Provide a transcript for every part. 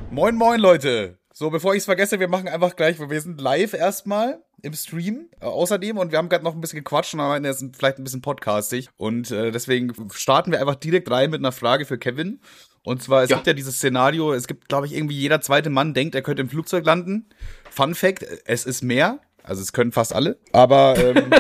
Moin, moin, Leute. So, bevor ich es vergesse, wir machen einfach gleich, wir sind live erstmal im Stream außerdem und wir haben gerade noch ein bisschen gequatscht und haben jetzt vielleicht ein bisschen podcastig und deswegen starten wir einfach direkt rein mit einer Frage für Kevin. Und zwar, es gibt ja dieses Szenario, es gibt, glaube ich, irgendwie jeder zweite Mann denkt, er könnte im Flugzeug landen. Fun Fact, es ist mehr. Also es können fast alle, aber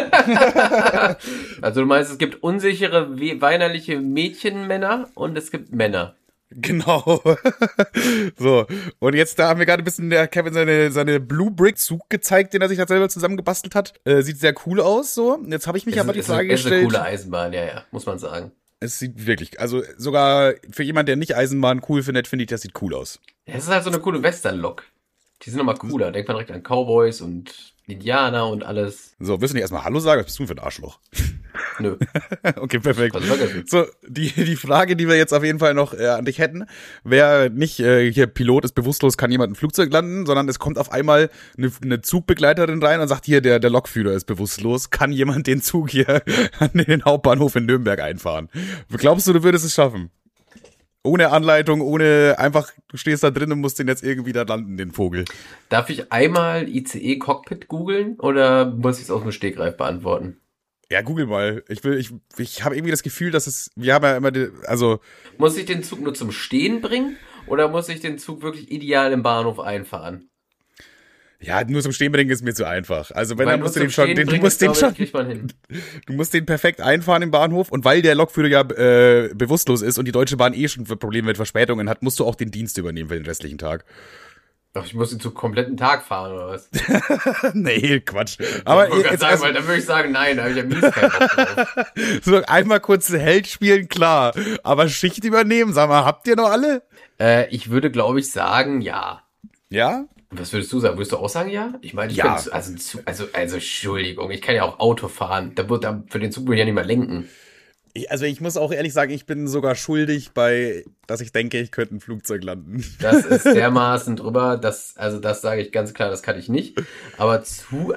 Also du meinst, es gibt unsichere, weinerliche Mädchenmänner und es gibt Männer. Genau. So, und jetzt da haben wir gerade ein bisschen der Kevin seine Blue Brick Zug gezeigt, den er sich da selber zusammengebastelt hat. Sieht sehr cool aus, so. Und jetzt habe ich mich aber die Frage gestellt. Es ist eine coole Eisenbahn, ja, muss man sagen. Es sieht wirklich, also sogar für jemand, der nicht Eisenbahn cool findet, finde ich, das sieht cool aus. Ja, es ist halt so eine coole Western-Lok. Die sind nochmal cooler. Denkt man direkt an Cowboys und Indianer und alles. So, willst du nicht erstmal Hallo sagen? Was bist du für ein Arschloch? Nö. Okay, perfekt. So, die Frage, die wir jetzt auf jeden Fall noch an dich hätten, wäre nicht, hier Pilot ist bewusstlos, kann jemand ein Flugzeug landen, sondern es kommt auf einmal eine Zugbegleiterin rein und sagt, hier, der Lokführer ist bewusstlos, kann jemand den Zug hier an den Hauptbahnhof in Nürnberg einfahren? Glaubst du würdest es schaffen? Ohne Anleitung, ohne einfach, du stehst da drin und musst den jetzt irgendwie da landen, den Vogel. Darf ich einmal ICE-Cockpit googeln oder muss ich es aus dem Stegreif beantworten? Ja, google mal. Ich habe irgendwie das Gefühl, dass wir haben ja immer, Muss ich den Zug nur zum Stehen bringen oder muss ich den Zug wirklich ideal im Bahnhof einfahren? Ja, nur zum Stehen bringen ist mir zu einfach. Also wenn, dann musst du den schon, du musst den perfekt einfahren im Bahnhof und weil der Lokführer ja bewusstlos ist und die Deutsche Bahn schon Probleme mit Verspätungen hat, musst du auch den Dienst übernehmen für den restlichen Tag. Doch, ich muss den Zug kompletten Tag fahren, oder was? Nee, Quatsch. Aber jetzt sagen, weil dann würde ich sagen, nein, da habe ich ja mies keinen Bock drauf. So, einmal kurz Held spielen, klar. Aber Schicht übernehmen, sag mal, habt ihr noch alle? Ich würde, glaube ich, sagen, ja. Ja? Was würdest du sagen? Würdest du auch sagen, ja? Ich meine, ja. Also, Entschuldigung, ich kann ja auch Auto fahren. Für den Zug würde ich ja nicht mehr lenken. Also ich muss auch ehrlich sagen, ich bin sogar schuldig dass ich denke, ich könnte ein Flugzeug landen. Das ist dermaßen drüber, das sage ich ganz klar, das kann ich nicht. Aber Zug,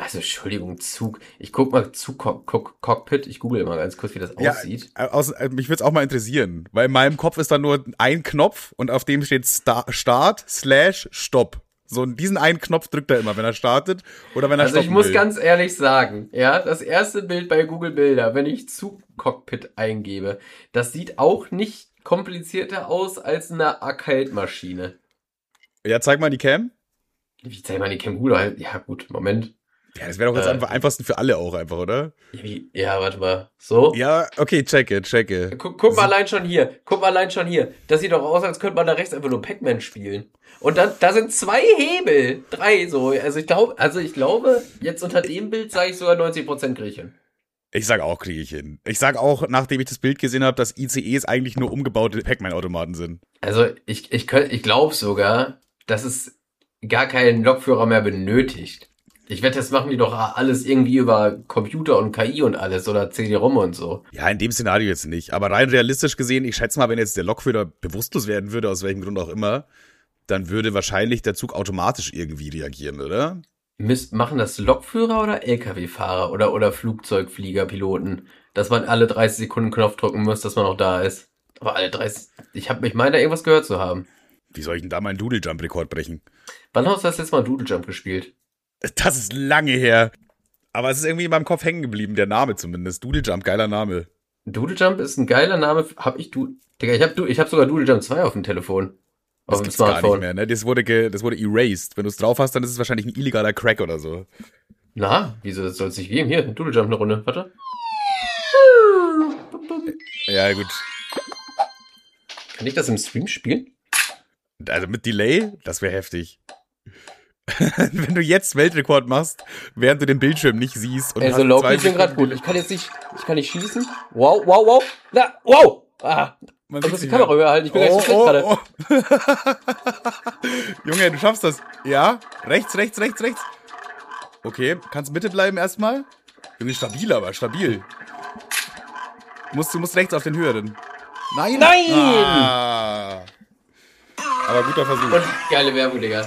ich guck mal Cockpit, ich google mal ganz kurz, wie das aussieht. Mich würde es auch mal interessieren, weil in meinem Kopf ist da nur ein Knopf und auf dem steht Start/Stopp. So, diesen einen Knopf drückt er immer, wenn er startet oder wenn er stoppen will. Also ich muss ganz ehrlich sagen, ja, das erste Bild bei Google Bilder, wenn ich Zugcockpit eingebe, das sieht auch nicht komplizierter aus als eine Arcade-Maschine. Ja, zeig mal die Cam. Wie zeig mal die Cam? Gut, ja gut, Moment. Ja, das wäre doch jetzt am einfachsten für alle auch einfach, oder? Ja, warte mal. So? Ja, okay, checke. Guck mal allein schon hier. Das sieht doch aus, als könnte man da rechts einfach nur Pac-Man spielen. Und dann, da sind 2 Hebel. 3 so. Also ich glaube, jetzt unter dem Bild sage ich sogar 90% kriege ich hin. Ich sag auch, kriege ich hin. Ich sag auch, nachdem ich das Bild gesehen habe, dass ICEs eigentlich nur umgebaute Pac-Man-Automaten sind. Also ich glaube sogar, dass es gar keinen Lokführer mehr benötigt. Ich wette, das machen die doch alles irgendwie über Computer und KI und alles oder CD-ROM und so. Ja, in dem Szenario jetzt nicht. Aber rein realistisch gesehen, ich schätze mal, wenn jetzt der Lokführer bewusstlos werden würde, aus welchem Grund auch immer, dann würde wahrscheinlich der Zug automatisch irgendwie reagieren, oder? Machen das Lokführer oder LKW-Fahrer oder Flugzeugflieger, Piloten, dass man alle 30 Sekunden Knopf drücken muss, dass man auch da ist? Aber alle 30, ich meine da irgendwas gehört zu haben. Wie soll ich denn da meinen Doodle-Jump-Rekord brechen? Wann hast du das letzte Mal Doodle Jump gespielt? Das ist lange her. Aber es ist irgendwie in meinem Kopf hängen geblieben, der Name zumindest. Doodle Jump, geiler Name. Doodle Jump ist ein geiler Name. Digga, ich hab sogar Doodle Jump 2 auf dem Telefon. Das gibt's gar nicht mehr, ne? Das wurde erased. Wenn du es drauf hast, dann ist es wahrscheinlich ein illegaler Crack oder so. Na, wieso soll es nicht geben? Hier, Doodle Jump eine Runde. Warte. Ja, gut. Kann ich das im Stream spielen? Also mit Delay? Das wäre heftig. Wenn du jetzt Weltrekord machst, während du den Bildschirm nicht siehst. Und also Loki, ich bin gerade gut. Ich kann nicht schießen. Wow. Na, wow. Ich muss die Kamera überhalten. Ich bin gleich so schlecht gerade. Junge, du schaffst das. Ja? Rechts. Okay, kannst Mitte bleiben erstmal. Junge, stabil. Du musst rechts auf den höheren. Nein! Ah. Aber guter Versuch. Und geile Werbung, Digga.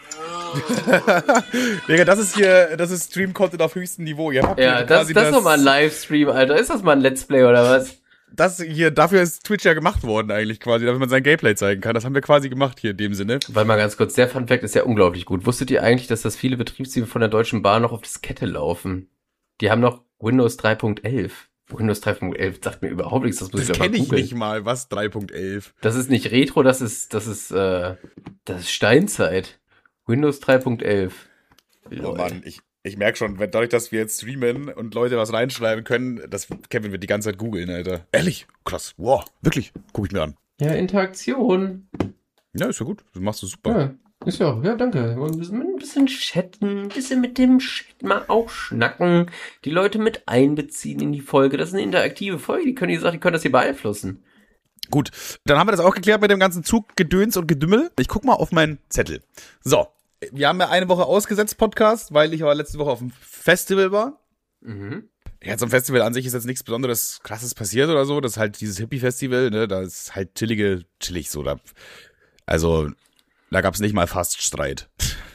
Digga, das ist Stream-Content auf höchstem Niveau. Ja, das ist doch mal ein Livestream, Alter. Ist das mal ein Let's Play oder was? dafür ist Twitch ja gemacht worden eigentlich quasi, damit man sein Gameplay zeigen kann. Das haben wir quasi gemacht hier in dem Sinne. Weil mal ganz kurz, der Funfact ist ja unglaublich gut. Wusstet ihr eigentlich, dass das viele Betriebssysteme von der Deutschen Bahn noch auf Diskette laufen? Die haben noch Windows 3.11. Windows 3.11 sagt mir überhaupt nichts, das muss ich Das doch mal kenne ich googeln. nicht mal, was 3.11? Das ist nicht Retro, das ist Steinzeit. Windows 3.11. Oh Mann, ich merke schon, dadurch, dass wir jetzt streamen und Leute was reinschreiben können, das Kevin wird die ganze Zeit googeln, Alter. Ehrlich? Krass. Wow, wirklich. Guck ich mir an. Ja, Interaktion. Ja, ist ja gut. Das machst du super. Ja, ist ja, ja, danke. Ein bisschen chatten, ein bisschen mit dem Chat mal auch schnacken, die Leute mit einbeziehen in die Folge. Das ist eine interaktive Folge, die können das hier beeinflussen. Gut, dann haben wir das auch geklärt mit dem ganzen Zuggedöns und Gedümmel. Ich guck mal auf meinen Zettel. So, wir haben ja eine Woche ausgesetzt, Podcast, weil ich aber letzte Woche auf dem Festival war. Mhm. Ja, zum Festival an sich ist jetzt nichts Besonderes Krasses passiert oder so. Das ist halt dieses Hippie-Festival, ne? Da ist halt chillig so. Also, da gab's nicht mal fast Streit.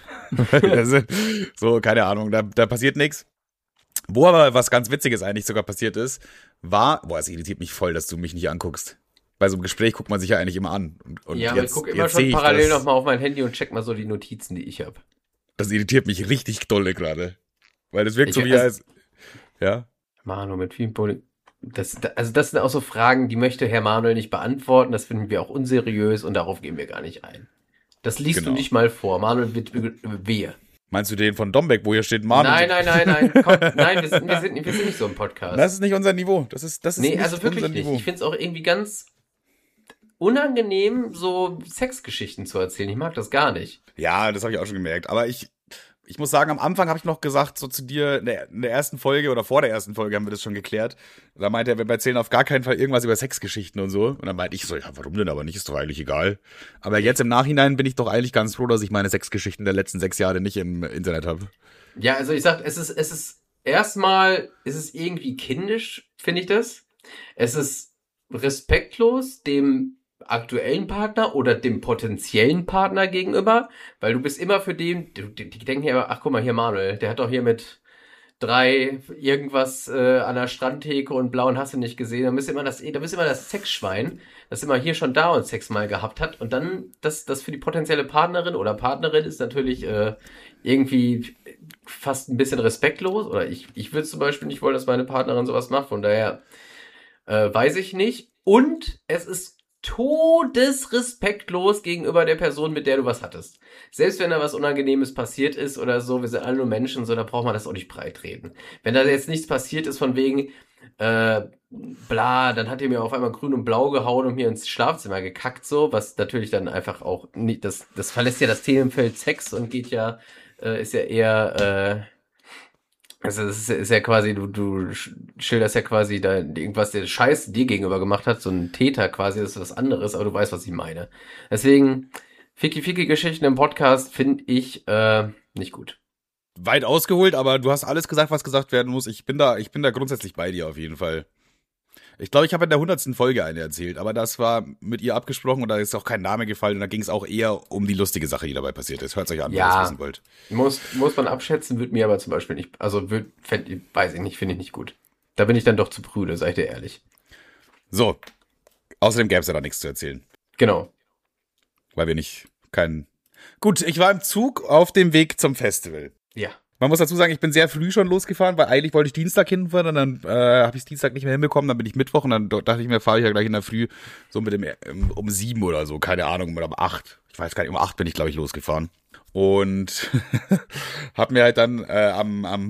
So, keine Ahnung, da passiert nichts. Wo aber was ganz Witziges eigentlich sogar passiert ist, es irritiert mich voll, dass du mich nicht anguckst. Bei so einem Gespräch guckt man sich ja eigentlich immer an. Und ja, aber ich gucke immer schon parallel nochmal auf mein Handy und check mal so die Notizen, die ich habe. Das irritiert mich richtig dolle gerade. Weil das wirkt so wie als... Ja? Manu, mit vielen das sind auch so Fragen, die möchte Herr Manuel nicht beantworten. Das finden wir auch unseriös und darauf gehen wir gar nicht ein. Das liest du nicht mal vor. Manuel wird wehe. Meinst du den von Dombeck, wo hier steht Manuel? Nein. Komm, nein, wir sind nicht so ein Podcast. Das ist nicht unser Niveau. Das ist nee, nicht also wirklich nicht. Niveau. Ich finde es auch irgendwie ganz unangenehm, so Sexgeschichten zu erzählen. Ich mag das gar nicht. Ja, das habe ich auch schon gemerkt. Aber ich muss sagen, am Anfang habe ich noch gesagt, so zu dir, in der ersten Folge oder vor der ersten Folge haben wir das schon geklärt. Da meinte er, wir erzählen auf gar keinen Fall irgendwas über Sexgeschichten und so. Und dann meinte ich so, ja, warum denn aber nicht? Ist doch eigentlich egal. Aber jetzt im Nachhinein bin ich doch eigentlich ganz froh, dass ich meine Sexgeschichten der letzten 6 Jahre nicht im Internet habe. Ja, also ich sag, es ist erstmal, ist es irgendwie kindisch, finde ich das. Es ist respektlos dem aktuellen Partner oder dem potenziellen Partner gegenüber, weil du bist immer für den, die denken ja, ach guck mal hier Manuel, der hat doch hier mit 3 irgendwas an der Strandtheke und blauen hast du nicht gesehen, da bist immer das Sexschwein, das immer hier schon da und Sex mal gehabt hat und dann das für die potenzielle Partnerin oder Partnerin ist natürlich irgendwie fast ein bisschen respektlos oder ich würde zum Beispiel nicht wollen, dass meine Partnerin sowas macht, von daher weiß ich nicht und es ist todesrespektlos gegenüber der Person, mit der du was hattest. Selbst wenn da was Unangenehmes passiert ist oder so, wir sind alle nur Menschen, so, da braucht man das auch nicht breitreden. Wenn da jetzt nichts passiert ist von wegen, bla, dann hat ihr mir auf einmal grün und blau gehauen und mir ins Schlafzimmer gekackt, so, was natürlich dann einfach auch nicht, das verlässt ja das Themenfeld Sex und geht ja, ist ja eher, also es ist ja quasi, du schilderst ja quasi da irgendwas, der Scheiß dir gegenüber gemacht hat, so ein Täter quasi, das ist was anderes, aber du weißt, was ich meine. Deswegen, Ficky-Geschichten im Podcast finde ich nicht gut. Weit ausgeholt, aber du hast alles gesagt, was gesagt werden muss. Ich bin da grundsätzlich bei dir auf jeden Fall. Ich glaube, ich habe in der 100. Folge eine erzählt, aber das war mit ihr abgesprochen und da ist auch kein Name gefallen und da ging es auch eher um die lustige Sache, die dabei passiert ist. Hört euch an, wenn ihr es wissen wollt. Muss man abschätzen, wird mir aber zum Beispiel nicht, also weiß ich nicht, finde ich nicht gut. Da bin ich dann doch zu prüde, sag ich dir ehrlich. So, außerdem gäbe es ja da nichts zu erzählen. Genau. Weil wir Gut, ich war im Zug auf dem Weg zum Festival. Ja. Man muss dazu sagen, ich bin sehr früh schon losgefahren, weil eigentlich wollte ich Dienstag hinfahren und dann habe ich es Dienstag nicht mehr hinbekommen, dann bin ich Mittwoch und dann dachte ich mir, fahre ich ja gleich in der Früh so mit dem um 7 oder so, keine Ahnung, oder um 8. Ich weiß gar nicht, um 8 bin ich, glaube ich, losgefahren. Und habe mir halt dann am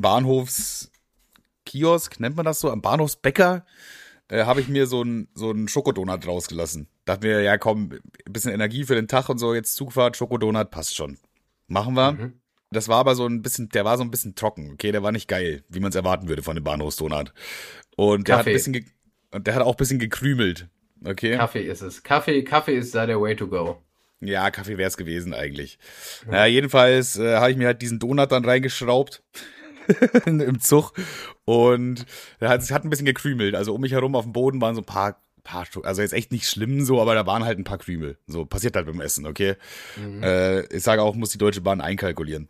Bahnhofskiosk, nennt man das so, am Bahnhofsbäcker, habe ich mir so einen Schokodonut rausgelassen. Dachte mir, ja komm, ein bisschen Energie für den Tag und so, jetzt Zugfahrt, Schokodonut, passt schon. Machen wir. Mhm. Das war aber der war so ein bisschen trocken, okay, der war nicht geil, wie man es erwarten würde von dem Bahnhofsdonut. Und der hat auch ein bisschen gekrümelt, okay. Kaffee ist es. Kaffee ist da der way to go. Ja, Kaffee wäre es gewesen eigentlich. Ja. Naja, jedenfalls habe ich mir halt diesen Donut dann reingeschraubt im Zug und es hat ein bisschen gekrümelt. Also um mich herum auf dem Boden waren so ein paar Stück, also jetzt echt nicht schlimm so, aber da waren halt ein paar Krümel. So, passiert halt beim Essen, okay. Mhm. Ich sage auch, muss die Deutsche Bahn einkalkulieren.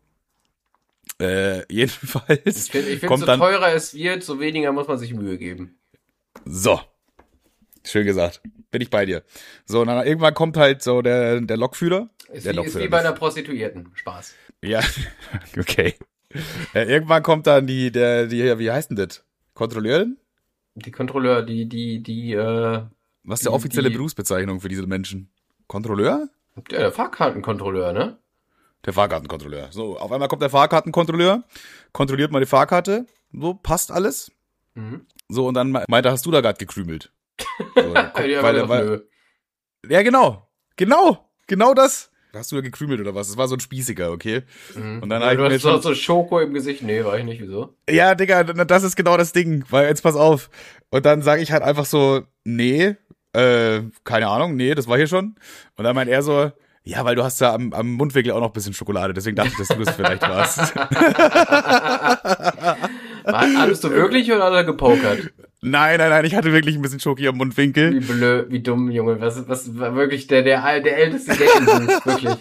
Jedenfalls. Ich finde, so teurer es wird, so weniger muss man sich Mühe geben. So. Schön gesagt. Bin ich bei dir. So, und dann irgendwann kommt halt so der Lokführer. Ist wie bei einer Prostituierten. Spaß. Ja, okay. Irgendwann kommt dann die, wie heißt denn das? Kontrolleurin? Die Kontrolleur, Was ist die offizielle Berufsbezeichnung für diese Menschen? Kontrolleur? Der Fahrkartenkontrolleur, ne? Der Fahrkartenkontrolleur. So, auf einmal kommt der Fahrkartenkontrolleur, kontrolliert meine Fahrkarte. So, passt alles. Mhm. So, und dann meinte, hast du da gerade gekrümelt? So, nö. Ja, genau das. Hast du da gekrümelt oder was? Das war so ein Spießiger, okay? Mhm. Und dann du hast so Schoko im Gesicht. Nee, war ich nicht, wieso? Ja, Digga, das ist genau das Ding, weil jetzt pass auf. Und dann sage ich halt einfach so, nee, keine Ahnung, nee, das war hier schon. Und dann meint er so, ja, weil du hast ja am Mundwinkel auch noch ein bisschen Schokolade, deswegen dachte ich, dass du das vielleicht warst. Hattest du wirklich oder hat er gepokert? Nein, ich hatte wirklich ein bisschen Schoki am Mundwinkel. Wie blöd, wie dumm, Junge. Was war wirklich der älteste Gag in wirklich.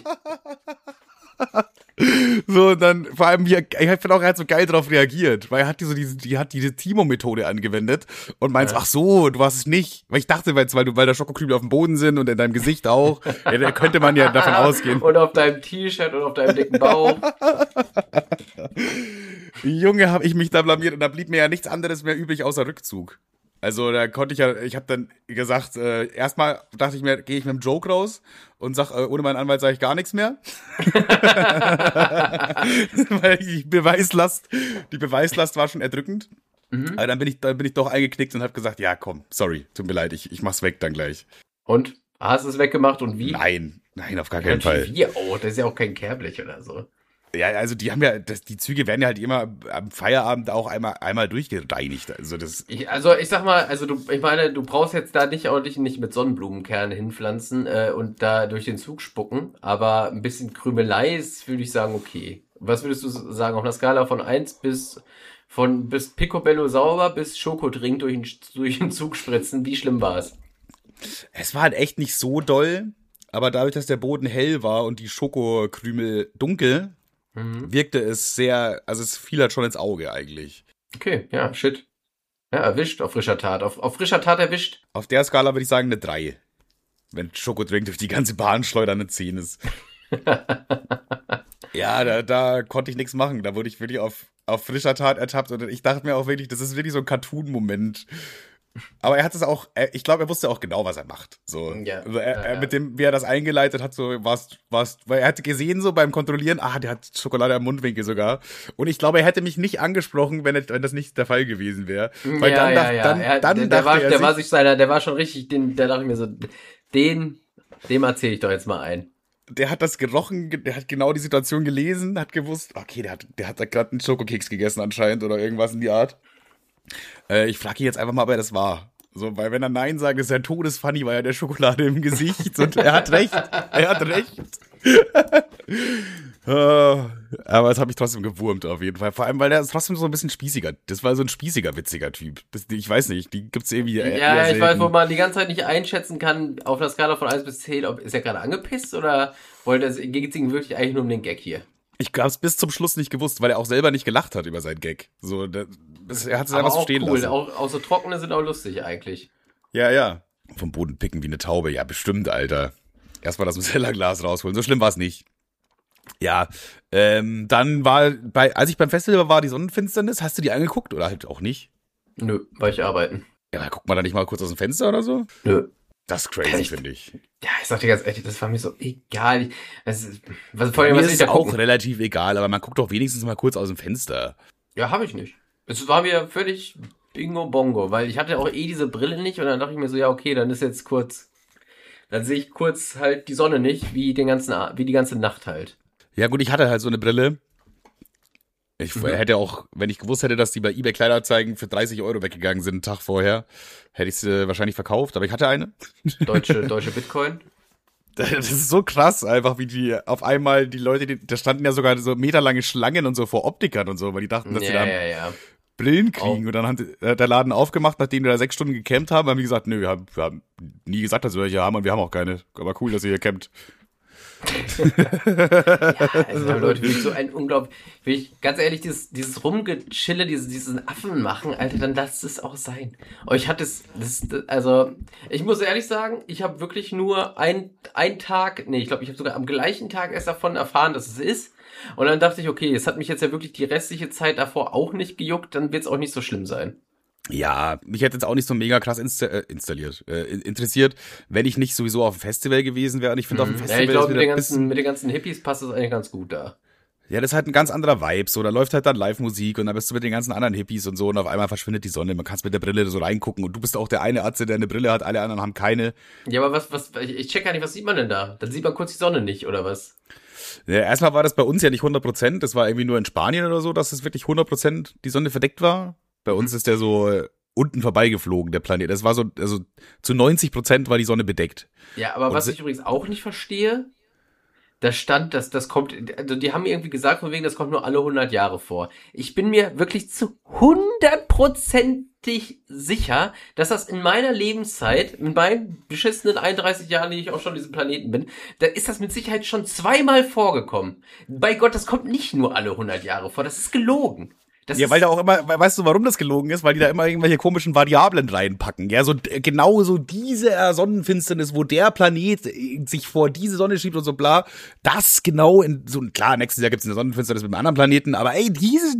So, und dann, vor allem, ich finde auch, er hat so geil drauf reagiert, weil er hat diese Timo-Methode angewendet und meint, ach so, du warst es nicht. Weil ich dachte, weil da Schokokrümel auf dem Boden sind und in deinem Gesicht auch, ja, da könnte man ja davon ausgehen. Und auf deinem T-Shirt und auf deinem dicken Bauch. Junge, habe ich mich da blamiert und da blieb mir ja nichts anderes mehr übrig außer Rückzug. Also da konnte ich habe dann gesagt, erstmal dachte ich mir, gehe ich mit dem Joke raus und sag, ohne meinen Anwalt sage ich gar nichts mehr. Weil die Beweislast war schon erdrückend. Mhm. Aber dann bin ich doch eingeknickt und habe gesagt, ja komm, sorry, tut mir leid, ich mach's weg dann gleich. Und? Hast du es weggemacht und wie? Nein, auf gar keinen Fall. Wie? Oh, das ist ja auch kein Kehrblech oder so. Ja, also die haben ja, die Züge werden ja halt immer am Feierabend auch einmal durchgereinigt. Also ich sag mal, du brauchst jetzt da nicht mit Sonnenblumenkernen hinpflanzen und da durch den Zug spucken, aber ein bisschen Krümelei ist, würde ich sagen, okay. Was würdest du sagen, auf einer Skala von 1 bis Picobello sauber bis Schokodrink durch den Zug spritzen, wie schlimm war es? Es war halt echt nicht so doll, aber dadurch, dass der Boden hell war und die Schokokrümel dunkel, wirkte es sehr, also es fiel halt schon ins Auge eigentlich. Okay, ja, shit. Ja, erwischt auf frischer Tat. Auf frischer Tat erwischt. Auf der Skala würde ich sagen eine 3. Wenn Schokodrink durch die ganze Bahn schleudern eine 10 ist. Ja, da konnte ich nichts machen. Da wurde ich wirklich auf frischer Tat ertappt und ich dachte mir auch wirklich, das ist wirklich so ein Cartoon-Moment. Aber er hat es auch, ich glaube, er wusste auch genau, was er macht. So, ja, also mit dem, wie er das eingeleitet hat, so weil er hatte gesehen so beim Kontrollieren, der hat Schokolade am Mundwinkel sogar. Und ich glaube, er hätte mich nicht angesprochen, wenn das nicht der Fall gewesen wäre. Weil der war schon richtig, da dachte ich mir so, dem erzähle ich doch jetzt mal ein. Der hat das gerochen, der hat genau die Situation gelesen, hat gewusst, okay, der hat da gerade einen Schokokeks gegessen anscheinend oder irgendwas in die Art. Ich frage ihn jetzt einfach mal, ob er das war. So, weil wenn er Nein sagt, ist er todesfunny, weil er der Schokolade im Gesicht und er hat recht. Aber das hat mich trotzdem gewurmt auf jeden Fall. Vor allem, weil der ist trotzdem so ein bisschen spießiger. Das war so ein spießiger, witziger Typ. Ich weiß nicht, die gibt's irgendwie ja, ich weiß, wo man die ganze Zeit nicht einschätzen kann, auf einer Skala von 1 bis 10, ob ist er gerade angepisst oder geht es ihm wirklich eigentlich nur um den Gag hier? Ich hab's bis zum Schluss nicht gewusst, weil er auch selber nicht gelacht hat über seinen Gag. So, er hat es einfach so stehen lassen. Auch so trockene sind auch lustig eigentlich. Ja. Vom Boden picken wie eine Taube. Ja, bestimmt, Alter. Erstmal das Nutella-Glas rausholen. So schlimm war's nicht. Ja, dann als ich beim Festival war, die Sonnenfinsternis. Hast du die angeguckt oder halt auch nicht? Nö, war ich arbeiten. Ja, guckt man da nicht mal kurz aus dem Fenster oder so? Nö. Das ist crazy, finde ich. Ja, ich sag dir ganz ehrlich, das war mir so egal. Mir ist es auch relativ egal, aber man guckt doch wenigstens mal kurz aus dem Fenster. Ja, habe ich nicht. Es war mir völlig bingo bongo, weil ich hatte auch diese Brille nicht und dann dachte ich mir so, ja okay, dann sehe ich kurz halt die Sonne nicht, wie die ganze Nacht halt. Ja gut, ich hatte halt so eine Brille. Ich hätte auch, wenn ich gewusst hätte, dass die bei eBay Kleinanzeigen für 30 € weggegangen sind, einen Tag vorher, hätte ich sie wahrscheinlich verkauft, aber ich hatte eine. Deutsche Bitcoin? Das ist so krass einfach, wie die auf einmal die Leute, da standen ja sogar so meterlange Schlangen und so vor Optikern und so, weil die dachten, dass sie da Brillen kriegen. Und dann hat der Laden aufgemacht, nachdem wir da 6 Stunden gecampt haben die gesagt, nö, wir haben nie gesagt, dass wir welche haben und wir haben auch keine. Aber cool, dass ihr hier campt. Ja, also Leute, wirklich so ein unglaublich, will ich ganz ehrlich, dieses Rumgechille, diesen Affen machen, Alter, dann lasst es auch sein. Euch hat also, ich muss ehrlich sagen, ich habe wirklich nur einen Tag, ich glaube, ich habe sogar am gleichen Tag erst davon erfahren, dass es ist. Und dann dachte ich, okay, es hat mich jetzt ja wirklich die restliche Zeit davor auch nicht gejuckt, dann wird es auch nicht so schlimm sein. Ja, mich hätte jetzt auch nicht so mega krass interessiert, wenn ich nicht sowieso auf dem Festival gewesen wäre. Und ich finde auf dem Festival ich glaube, ist mit den ganzen Hippies passt das eigentlich ganz gut da. Ja, das ist halt ein ganz anderer Vibe. So, da läuft halt dann Live-Musik und dann bist du mit den ganzen anderen Hippies und so und auf einmal verschwindet die Sonne. Man kann mit der Brille so reingucken und du bist auch der eine Atze, der eine Brille hat, alle anderen haben keine. Ja, aber ich check gar nicht, was sieht man denn da? Dann sieht man kurz die Sonne nicht, oder was? Ja, erstmal war das bei uns ja nicht 100%. Das war irgendwie nur in Spanien oder so, dass es wirklich 100% die Sonne verdeckt war. Bei uns ist der so unten vorbeigeflogen, der Planet. Das war so, also zu 90% war die Sonne bedeckt. Ja, aber was ich übrigens auch nicht verstehe, da stand, dass das kommt, also die haben irgendwie gesagt, von wegen, das kommt nur alle 100 Jahre vor. Ich bin mir wirklich zu 100%ig sicher, dass das in meiner Lebenszeit, in meinen beschissenen 31 Jahren, die ich auch schon auf diesem Planeten bin, da ist das mit Sicherheit schon 2-mal vorgekommen. Bei Gott, das kommt nicht nur alle 100 Jahre vor, das ist gelogen. Ja, weil da auch immer, weißt du, warum das gelogen ist? Weil die da immer irgendwelche komischen Variablen reinpacken. Ja, so genau so diese Sonnenfinsternis, wo der Planet sich vor diese Sonne schiebt und so bla. Das genau in so, klar, nächstes Jahr gibt's eine Sonnenfinsternis mit einem anderen Planeten, aber ey,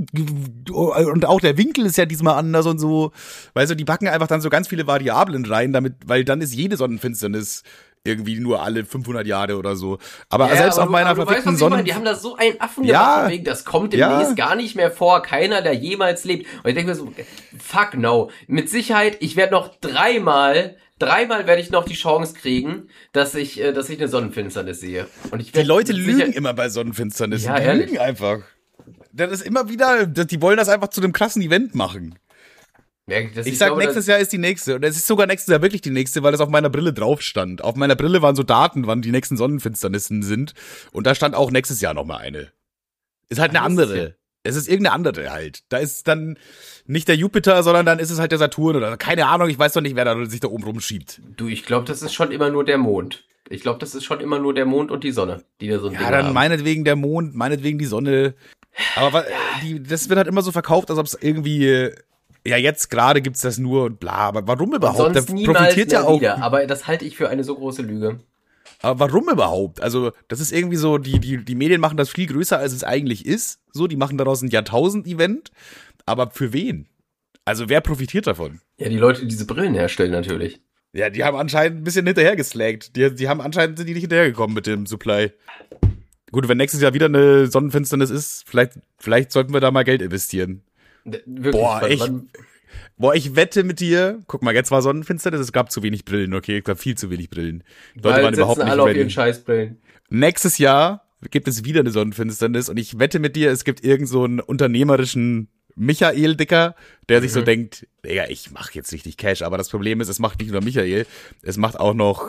und auch der Winkel ist ja diesmal anders und so. Weißt du, die packen einfach dann so ganz viele Variablen rein, damit, weil dann ist jede Sonnenfinsternis irgendwie nur alle 500 Jahre oder so. Aber ja, selbst auf meiner verfickten Sonne... Die haben da so einen Affen gemacht, wegen, das kommt demnächst gar nicht mehr vor. Keiner, der jemals lebt. Und ich denke mir so, fuck no. Mit Sicherheit, ich werde noch dreimal werde ich noch die Chance kriegen, dass ich eine Sonnenfinsternis sehe. Und die Leute lügen immer bei Sonnenfinsternissen. Ja, die lügen einfach. Das ist immer wieder, die wollen das einfach zu einem krassen Event machen. Ich sag, nächstes Jahr ist die nächste. Und es ist sogar nächstes Jahr wirklich die nächste, weil das auf meiner Brille drauf stand. Auf meiner Brille waren so Daten, wann die nächsten Sonnenfinsternissen sind. Und da stand auch nächstes Jahr nochmal eine. Ist halt eine andere. Es ist irgendeine andere halt. Da ist dann nicht der Jupiter, sondern dann ist es halt der Saturn oder keine Ahnung. Ich weiß doch nicht, wer da sich da oben rumschiebt. Du, ich glaube, das ist schon immer nur der Mond. Ich glaube, das ist schon immer nur der Mond und die Sonne, die da so ein Ding dann haben. Meinetwegen der Mond, meinetwegen die Sonne. Aber das wird halt immer so verkauft, als ob es irgendwie... Ja, jetzt gerade gibt's das nur und bla, aber warum überhaupt? Sonst der profitiert ja auch wieder, aber das halte ich für eine so große Lüge. Aber warum überhaupt? Also, das ist irgendwie so, die Medien machen das viel größer, als es eigentlich ist. So, die machen daraus ein Jahrtausend-Event. Aber für wen? Also, wer profitiert davon? Ja, die Leute, die diese Brillen herstellen, natürlich. Ja, die haben anscheinend ein bisschen hinterhergeslackt. Die haben anscheinend sind die nicht hinterhergekommen mit dem Supply. Gut, wenn nächstes Jahr wieder eine Sonnenfinsternis ist, vielleicht sollten wir da mal Geld investieren. Wirklich, ich wette mit dir, guck mal, jetzt war Sonnenfinsternis, es gab zu wenig Brillen, okay, es gab viel zu wenig Brillen. Leute waren überhaupt nicht alle ready. Auf ihren Scheißbrillen. Nächstes Jahr gibt es wieder eine Sonnenfinsternis und ich wette mit dir, es gibt irgend so einen unternehmerischen Michael-Dicker, der sich so denkt, Digga, ich mach jetzt richtig Cash, aber das Problem ist, es macht nicht nur Michael, es macht auch noch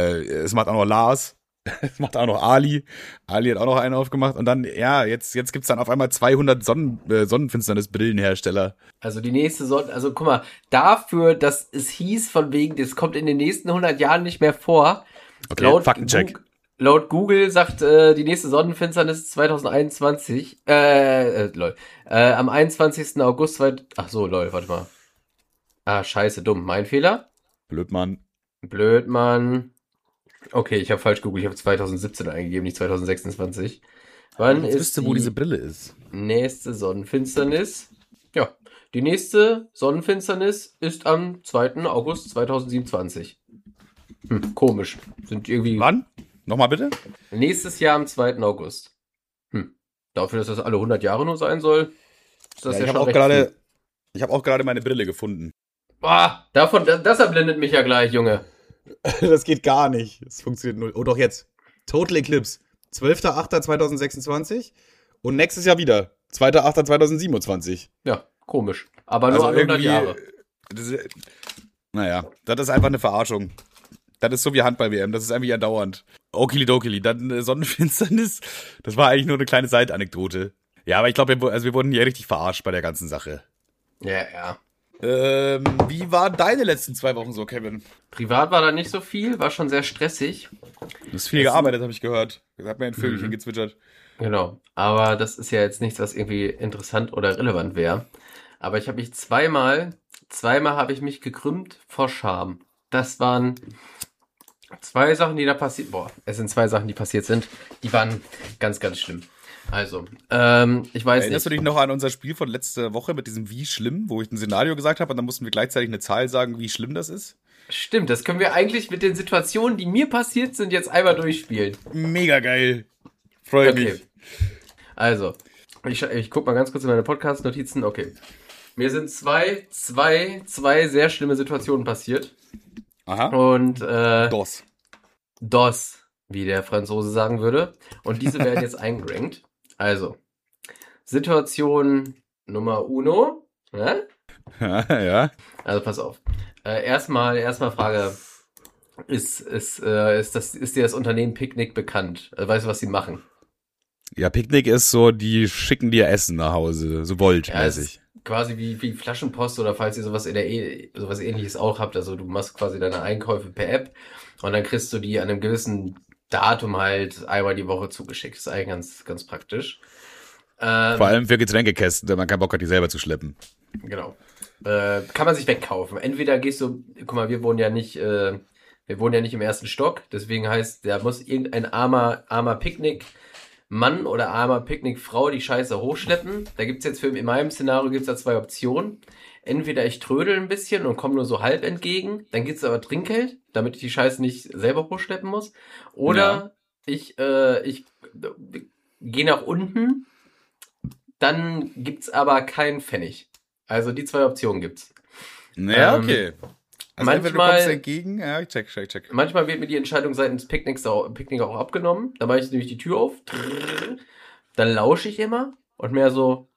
Lars. Es macht auch noch Ali. Ali hat auch noch einen aufgemacht. Und dann, jetzt gibt's dann auf einmal 200 Sonnenfinsternis-Brillenhersteller. Also die nächste guck mal, dafür, dass es hieß von wegen, das kommt in den nächsten 100 Jahren nicht mehr vor. Okay, Faktencheck. Laut Google sagt die nächste Sonnenfinsternis 2021. Am 21. August. Ach so, warte mal. Ah, scheiße, dumm. Mein Fehler? Blödmann. Okay, ich habe falsch gegoogelt. Ich habe 2017 eingegeben, nicht 2026. Wann ist wüsste, wo diese Brille ist. Nächste Sonnenfinsternis? Ja, die nächste Sonnenfinsternis ist am 2. August 2027. Komisch. Sind irgendwie... Wann? Nochmal bitte? Nächstes Jahr am 2. August. Dafür, dass das alle 100 Jahre nur sein soll, ist das ich habe auch gerade meine Brille gefunden. Boah, das erblindet mich ja gleich, Junge. Das geht gar nicht. Das funktioniert null. Oh, doch jetzt. Total Eclipse. 12.08.2026 und nächstes Jahr wieder. 2.08.2027. Ja, komisch. Aber nur 100 Jahre. Naja, das ist einfach eine Verarschung. Das ist so wie Handball-WM. Das ist irgendwie andauernd. Okili-dokili. Dann Sonnenfinsternis. Das war eigentlich nur eine kleine Seitanekdote. Ja, aber ich glaube, wir wurden hier richtig verarscht bei der ganzen Sache. Ja. Wie waren deine letzten 2 Wochen so, Kevin? Privat war da nicht so viel, war schon sehr stressig. Du hast viel gearbeitet, habe ich gehört. Das hat mir ein Vögelchen gezwitschert. Genau, aber das ist ja jetzt nichts, was irgendwie interessant oder relevant wäre. Aber ich habe mich zweimal habe ich mich gekrümmt vor Scham. Das waren 2 Sachen, die da passiert. Es sind 2 Sachen, die passiert sind. Die waren ganz, ganz schlimm. Also, ich weiß Erinnerst du dich noch an unser Spiel von letzter Woche mit diesem Wie schlimm, wo ich ein Szenario gesagt habe und dann mussten wir gleichzeitig eine Zahl sagen, wie schlimm das ist? Stimmt, das können wir eigentlich mit den Situationen, die mir passiert sind, jetzt einmal durchspielen. Mega geil. Freue mich. Also, ich guck mal ganz kurz in meine Podcast-Notizen. Okay. Mir sind zwei sehr schlimme Situationen passiert. Aha. Und DOS, wie der Franzose sagen würde. Und diese werden jetzt eingerankt. Also, Situation Nummer uno. Ja. Also, pass auf. Erstmal Frage. Ist dir das Unternehmen Picknick bekannt? Also, weißt du, was sie machen? Ja, Picknick ist so, die schicken dir Essen nach Hause, so Volt-mäßig. Ja, quasi wie Flaschenpost oder falls ihr sowas sowas Ähnliches auch habt. Also, du machst quasi deine Einkäufe per App und dann kriegst du die an einem gewissen Datum halt einmal die Woche zugeschickt. Das ist eigentlich ganz, ganz praktisch. Vor allem für Getränkekästen, wenn man keinen Bock hat, die selber zu schleppen. Genau. Kann man sich wegkaufen. Entweder gehst du, guck mal, wir wohnen ja nicht im ersten Stock, deswegen heißt, da muss irgendein armer Picknick-Mann oder armer Picknick-Frau die Scheiße hochschleppen. Da gibt's jetzt in meinem Szenario gibt's da 2 Optionen. Entweder ich trödel ein bisschen und komme nur so halb entgegen, dann gibt's aber Trinkgeld, damit ich die Scheiße nicht selber hochschleppen muss. Oder ich gehe nach unten, dann gibt's aber keinen Pfennig. Also die 2 Optionen gibt's. Naja, okay. Also manchmal, du kommst entgegen, ja, ich check. Manchmal wird mir die Entscheidung seitens Picknick auch abgenommen. Da mache ich nämlich die Tür auf. Dann lausche ich immer und merk so,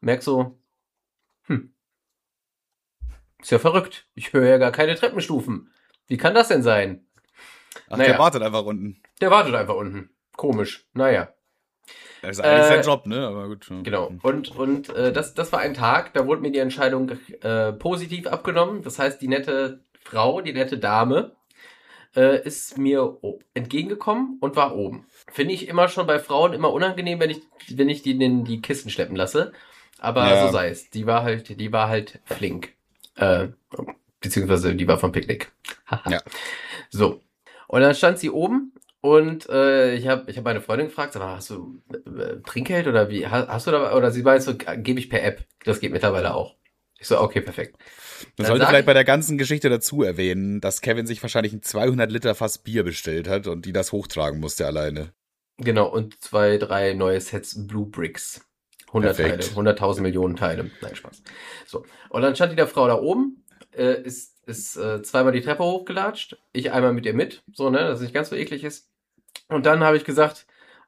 ist ja verrückt. Ich höre ja gar keine Treppenstufen. Wie kann das denn sein? Ach, der wartet einfach unten. Der wartet einfach unten. Komisch. Naja. Das ist eigentlich sein Job, ne? Aber gut. Genau. Und das war ein Tag, da wurde mir die Entscheidung positiv abgenommen. Das heißt, die nette Frau, die nette Dame, ist mir entgegengekommen und war oben. Finde ich immer schon bei Frauen immer unangenehm, wenn ich die in die Kisten schleppen lasse. Aber so sei es. Die war halt flink. Beziehungsweise die war vom Picknick. Ja. So. Und dann stand sie oben und ich hab meine Freundin gefragt, sag mal, hast du Trinkgeld oder wie? Hast du da, oder sie meint so, gebe ich per App. Das geht mittlerweile auch. Ich so, okay, perfekt. Man sollte vielleicht bei der ganzen Geschichte dazu erwähnen, dass Kevin sich wahrscheinlich ein 200 Liter Fass Bier bestellt hat und die das hochtragen musste alleine. Genau, und 2, 3 neue Sets Blue Bricks. 100 Teile, 100.000 Millionen Teile. Nein, Spaß. So. Und dann stand die der Frau da oben, ist zweimal die Treppe hochgelatscht, ich einmal mit ihr mit, so, ne, dass es nicht ganz so eklig ist. Und dann habe ich gesagt,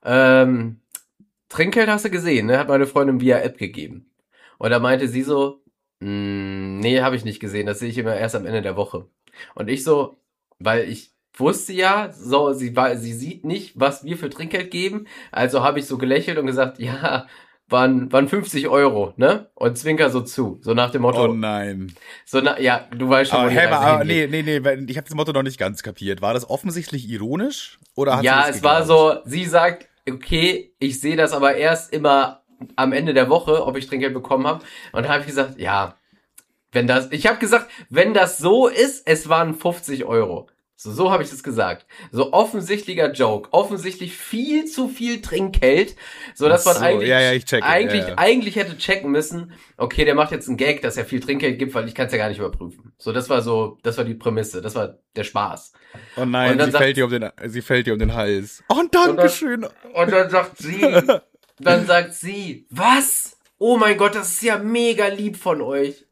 Trinkgeld hast du gesehen, ne, hat meine Freundin via App gegeben. Und da meinte sie so, nee, habe ich nicht gesehen, das sehe ich immer erst am Ende der Woche. Und ich so, weil ich wusste ja, so, sie sieht nicht, was wir für Trinkgeld geben, also habe ich so gelächelt und gesagt, ja, waren 50 €, ne? Und zwinker so zu, so nach dem Motto. Oh nein. So ja, du weißt schon, aber nee, ich habe das Motto noch nicht ganz kapiert. War das offensichtlich ironisch oder hat ja, sie das es war so, sie sagt, okay, ich sehe das aber erst immer am Ende der Woche, ob ich Trinkgeld bekommen habe. Und da habe ich gesagt, ja, wenn das so ist, es waren 50 €. So habe ich das gesagt. So offensichtlicher Joke. Offensichtlich viel zu viel Trinkgeld. So dass man eigentlich hätte checken müssen, okay, der macht jetzt einen Gag, dass er viel Trinkgeld gibt, weil ich kann es ja gar nicht überprüfen. So, das war die Prämisse. Das war der Spaß. Oh nein, sie fällt dir um den Hals. Oh, Dankeschön. Und dann sagt sie, was? Oh mein Gott, das ist ja mega lieb von euch.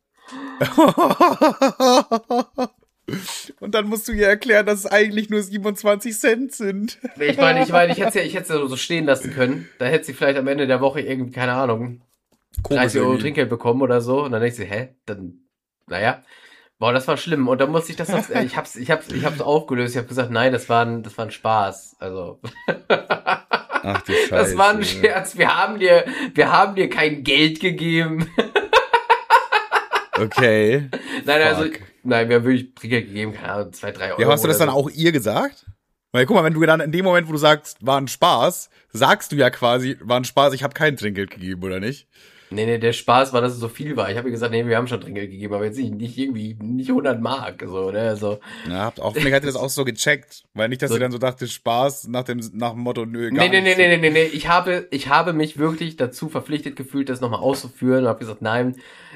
Und dann musst du ihr erklären, dass es eigentlich nur 27 Cent sind. Ich meine, ich hätte es ja so stehen lassen können. Da hätte sie vielleicht am Ende der Woche irgendwie, keine Ahnung, 30 € Trinkgeld bekommen oder so. Und dann denkt sie, naja. Boah, das war schlimm. Und dann musste ich das noch, ich hab's aufgelöst. Ich habe gesagt, nein, das war ein Spaß. Also. Ach du Scheiße. Das war ein Scherz. Wir haben dir kein Geld gegeben. Okay. Nein, wir haben wirklich Trinkgeld gegeben, keine Ahnung, 2, 3 Euro. Ja, hast du das dann auch ihr gesagt? Weil guck mal, wenn du dann in dem Moment, wo du sagst, war ein Spaß, sagst du ja quasi, war ein Spaß, ich habe kein Trinkgeld gegeben, oder nicht? Nee, der Spaß war, dass es so viel war. Ich habe ihr gesagt, nee, wir haben schon Trinkgeld gegeben, aber jetzt nicht 100 Mark, so, ne, so. Ja, hoffentlich hat ihr das auch so gecheckt, weil nicht, dass sie dann so dachte, Spaß nach dem Motto, nö, gar nicht. Nee. Ich habe mich wirklich dazu verpflichtet gefühlt, das nochmal auszuführen und habe gesagt, nein,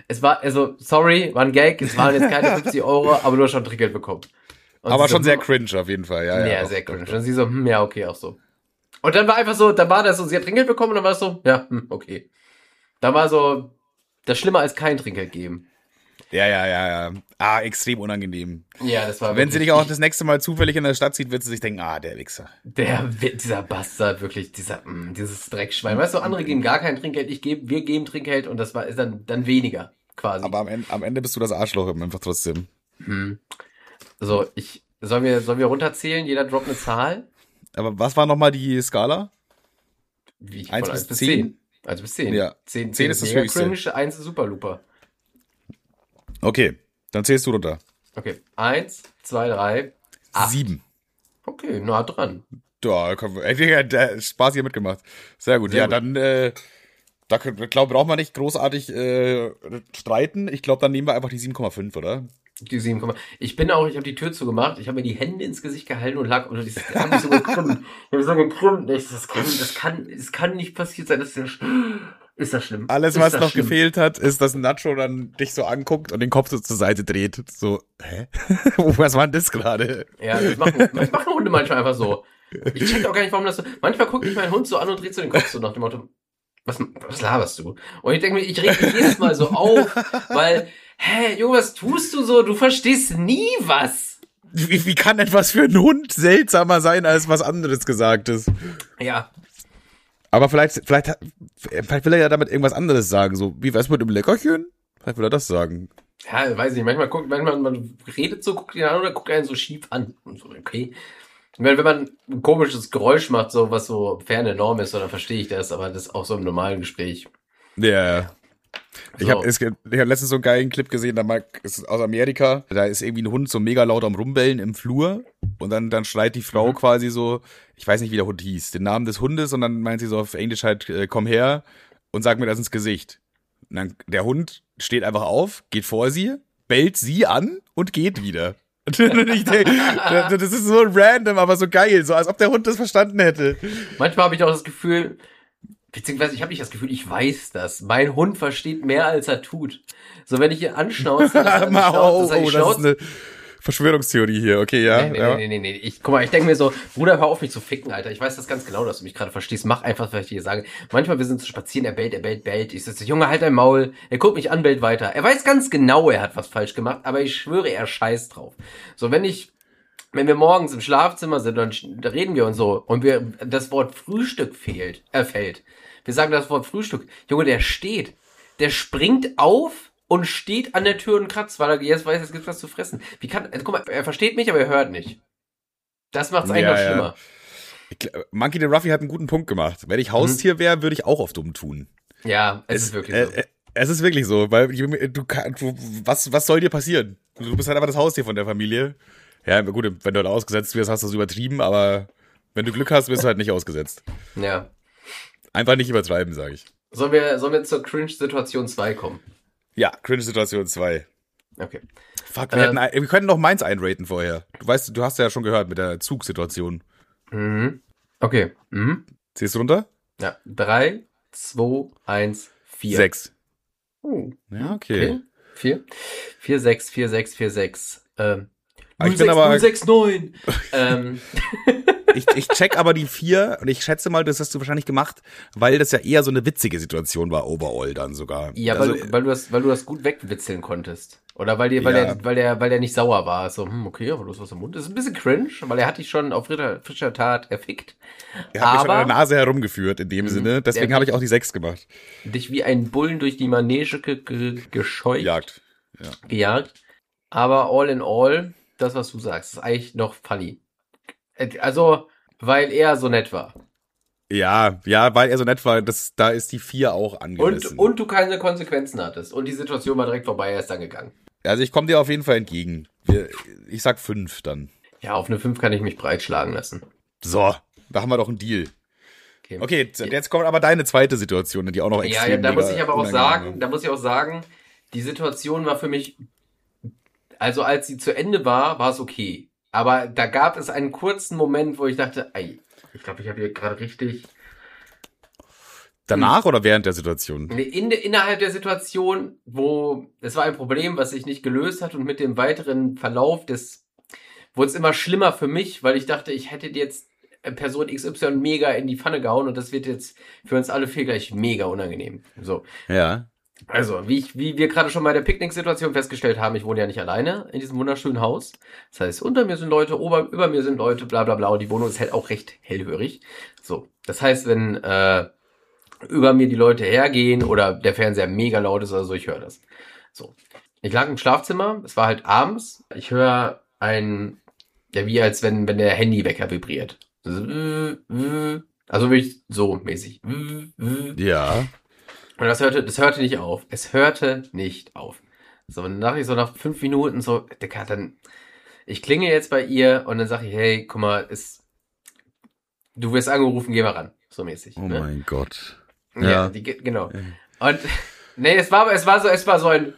sorry, war ein Gag, es waren jetzt keine 50 Euro, aber du hast schon Trinkgeld bekommen. Und aber schon sehr cringe auf jeden Fall, ja. Ja, sehr cringe. Und sie so, ja, okay, auch so. Und dann war einfach so, dann war das so, sie hat Trinkgeld bekommen und dann war es so, ja, okay. Da war so, das Schlimmer als kein Trinkgeld geben. Ja. Extrem unangenehm. Ja, das war wenn sie dich auch das nächste Mal zufällig in der Stadt sieht, wird sie sich denken, der Wichser. Dieser Bastard, wirklich, dieses Dreckschwein. Weißt du, andere geben gar kein Trinkgeld, wir geben Trinkgeld und das ist dann weniger, quasi. Aber am Ende bist du das Arschloch einfach trotzdem. So, sollen wir runterzählen? Jeder droppt eine Zahl. Aber was war nochmal die Skala? 1 bis 10. 1 bis 10. Ja. 10 ist das mega höchste. cringe, 1 ist super luper. Okay, dann zählst du runter. Okay, 1, 2, 3, 8. 7. Okay, nah dran. Ja, der Spaß hier mitgemacht. Sehr gut. Sehr gut. Dann, braucht man nicht großartig streiten. Ich glaube, dann nehmen wir einfach die 7,5, oder? Die 7, ich habe die Tür zugemacht, ich habe mir die Hände ins Gesicht gehalten und lag unter dieses, hab mich so gekrümmt. Ich habe so gekrümmt. Das kann nicht passiert sein, ist das schlimm. Alles, was noch gefehlt hat, ist, dass Nacho dann dich so anguckt und den Kopf so zur Seite dreht. So, hä? Was war denn das gerade? Ja, das machen Hunde manchmal einfach so. Ich check auch gar nicht, warum das so, manchmal guckt mich mein Hund so an und dreht so den Kopf so nach dem Motto, was laberst du? Und ich denke mir, ich reg mich jedes Mal so auf, weil, Junge, was tust du so? Du verstehst nie was. Wie kann etwas für einen Hund seltsamer sein, als was anderes Gesagtes? Ja. Aber vielleicht will er ja damit irgendwas anderes sagen, so, wie wär's mit dem Leckerchen? Vielleicht will er das sagen. Ja, weiß nicht, manchmal man redet so, guckt ihn an oder guckt einen so schief an. Und so, okay. Wenn man ein komisches Geräusch macht, so was so ferne Norm ist, so, dann verstehe ich das, aber das ist auch so im normalen Gespräch. Ja. Ich habe letztens so einen geilen Clip gesehen, ist aus Amerika, da ist irgendwie ein Hund so mega laut am Rumbellen im Flur und dann schreit die Frau quasi so, ich weiß nicht, wie der Hund hieß, den Namen des Hundes und dann meint sie so auf Englisch halt, komm her und sag mir das ins Gesicht. Und dann der Hund steht einfach auf, geht vor sie, bellt sie an und geht wieder. Das ist so random, aber so geil, so als ob der Hund das verstanden hätte. Manchmal habe ich auch das Gefühl, beziehungsweise ich habe nicht das Gefühl, ich weiß das. Mein Hund versteht mehr, als er tut. So, wenn ich ihn anschnauze, das ist eine Verschwörungstheorie hier, okay, ja. Nee. Guck mal, ich denke mir so, Bruder, hör auf mich zu ficken, Alter. Ich weiß das ganz genau, dass du mich gerade verstehst. Mach einfach, was ich dir sage. Manchmal, wir sind zu spazieren, er bellt. Ich sitze, Junge, halt dein Maul. Er guckt mich an, bellt weiter. Er weiß ganz genau, er hat was falsch gemacht, aber ich schwöre, er scheißt drauf. So, wenn wir morgens im Schlafzimmer sind, dann reden wir und so, und das Wort Frühstück fällt. Wir sagen das Wort Frühstück. Junge, der springt auf und steht an der Tür und kratzt, weil er jetzt weiß, es gibt was zu fressen. Guck mal, er versteht mich, aber er hört nicht. Das macht's eigentlich noch schlimmer. Monkey the Ruffy hat einen guten Punkt gemacht. Wenn ich Haustier wäre, würde ich auch auf dumm tun. Ja, es ist wirklich so. Es ist wirklich so, weil was soll dir passieren? Du bist halt einfach das Haustier von der Familie. Ja, gut, wenn du halt ausgesetzt wirst, hast du es übertrieben, aber wenn du Glück hast, wirst du halt nicht ausgesetzt. Ja. Einfach nicht übertreiben, sage ich. Sollen wir zur Cringe-Situation 2 kommen? Ja, Cringe-Situation 2. Okay. Fuck, wir könnten noch meins einraten vorher. Du weißt, du hast ja schon gehört mit der Zugsituation. Mhm. Okay. Mhm. Ziehst du runter? Ja. 3, 2, 1, 4. 6. Ja, okay. 4, 6. Ich bin aber 069. Ich check aber die 4 und ich schätze mal, das hast du wahrscheinlich gemacht, weil das ja eher so eine witzige Situation war, overall dann sogar. Ja, also, weil du das gut wegwitzeln konntest. Oder weil der nicht sauer war. So, okay, aber du hast was im Mund. Das ist ein bisschen cringe, weil er hat dich schon auf frischer Tat erfickt. Er hat mich schon an der Nase herumgeführt, in dem Sinne. Deswegen habe ich auch die 6 gemacht. Dich wie ein Bullen durch die Manege gescheucht. Gejagt. Aber all in all, das, was du sagst, ist eigentlich noch funny. Also, weil er so nett war. Ja, weil er so nett war, da ist die 4 auch angemessen. Und du keine Konsequenzen hattest. Und die Situation war direkt vorbei, er ist dann gegangen. Also ich komme dir auf jeden Fall entgegen. Ich sag 5 dann. Ja, auf eine 5 kann ich mich breitschlagen lassen. So, da haben wir doch einen Deal. Okay, jetzt kommt aber deine zweite Situation, die auch noch extrem Ja, da muss ich aber auch sagen, die Situation war für mich, also als sie zu Ende war es okay. Aber da gab es einen kurzen Moment, wo ich dachte, ich glaube, ich habe hier gerade richtig... Danach oder während der Situation? Innerhalb der Situation, wo es war ein Problem, was sich nicht gelöst hat und mit dem weiteren Verlauf wurde es immer schlimmer für mich, weil ich dachte, ich hätte jetzt Person XY mega in die Pfanne gehauen und das wird jetzt für uns alle vier gleich mega unangenehm. So. Ja. Also, wie wir gerade schon bei der Picknick-Situation festgestellt haben, ich wohne ja nicht alleine in diesem wunderschönen Haus. Das heißt, unter mir sind Leute, über mir sind Leute, bla bla bla, und die Wohnung ist halt auch recht hellhörig. So. Das heißt, wenn über mir die Leute hergehen oder der Fernseher mega laut ist oder so, ich höre das. So. Ich lag im Schlafzimmer, es war halt abends, ich höre wie als wenn der Handywecker vibriert. Also wirklich so mäßig. Ja. Und das hörte nicht auf. Es hörte nicht auf. So, und dann dachte ich so nach 5 Minuten so, Digga, ich klinge jetzt bei ihr und dann sage ich, hey, guck mal, du wirst angerufen, geh mal ran. So mäßig. Oh mein Gott. Ja, genau. Und, nee, es war so ein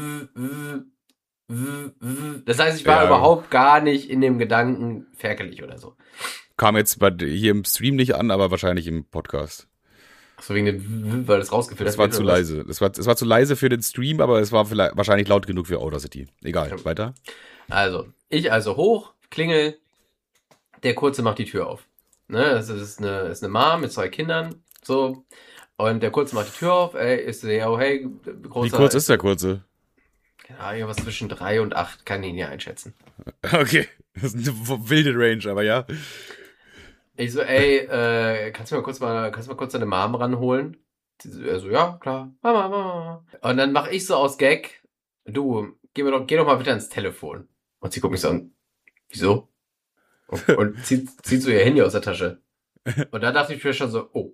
das heißt, ich war überhaupt gar nicht in dem Gedanken ferkelig oder so. Kam jetzt hier im Stream nicht an, aber wahrscheinlich im Podcast. So wegen dem, weil das rausgeführt hat. Das war zu leise. Es war zu leise für den Stream, aber es war wahrscheinlich laut genug für Audacity. Egal, weiter. Also, ich hoch, klingel, der Kurze macht die Tür auf. Ne, das ist eine Mom mit 2 Kindern, so. Und der Kurze macht die Tür auf, ist so, ja, hey, großer. Wie kurz ist der Kurze? Ja, irgendwas zwischen 3 und 8, kann ich nicht einschätzen. Okay, das ist eine wilde Range, aber ja. Ich so, kannst du mal kurz deine Mom ranholen? Er so, ja, klar. Mama. Und dann mache ich so aus Gag, du, geh doch mal bitte ans Telefon. Und sie guckt mich so an, wieso? Und zieht so ihr Handy aus der Tasche. Und da dachte ich mir schon so, oh.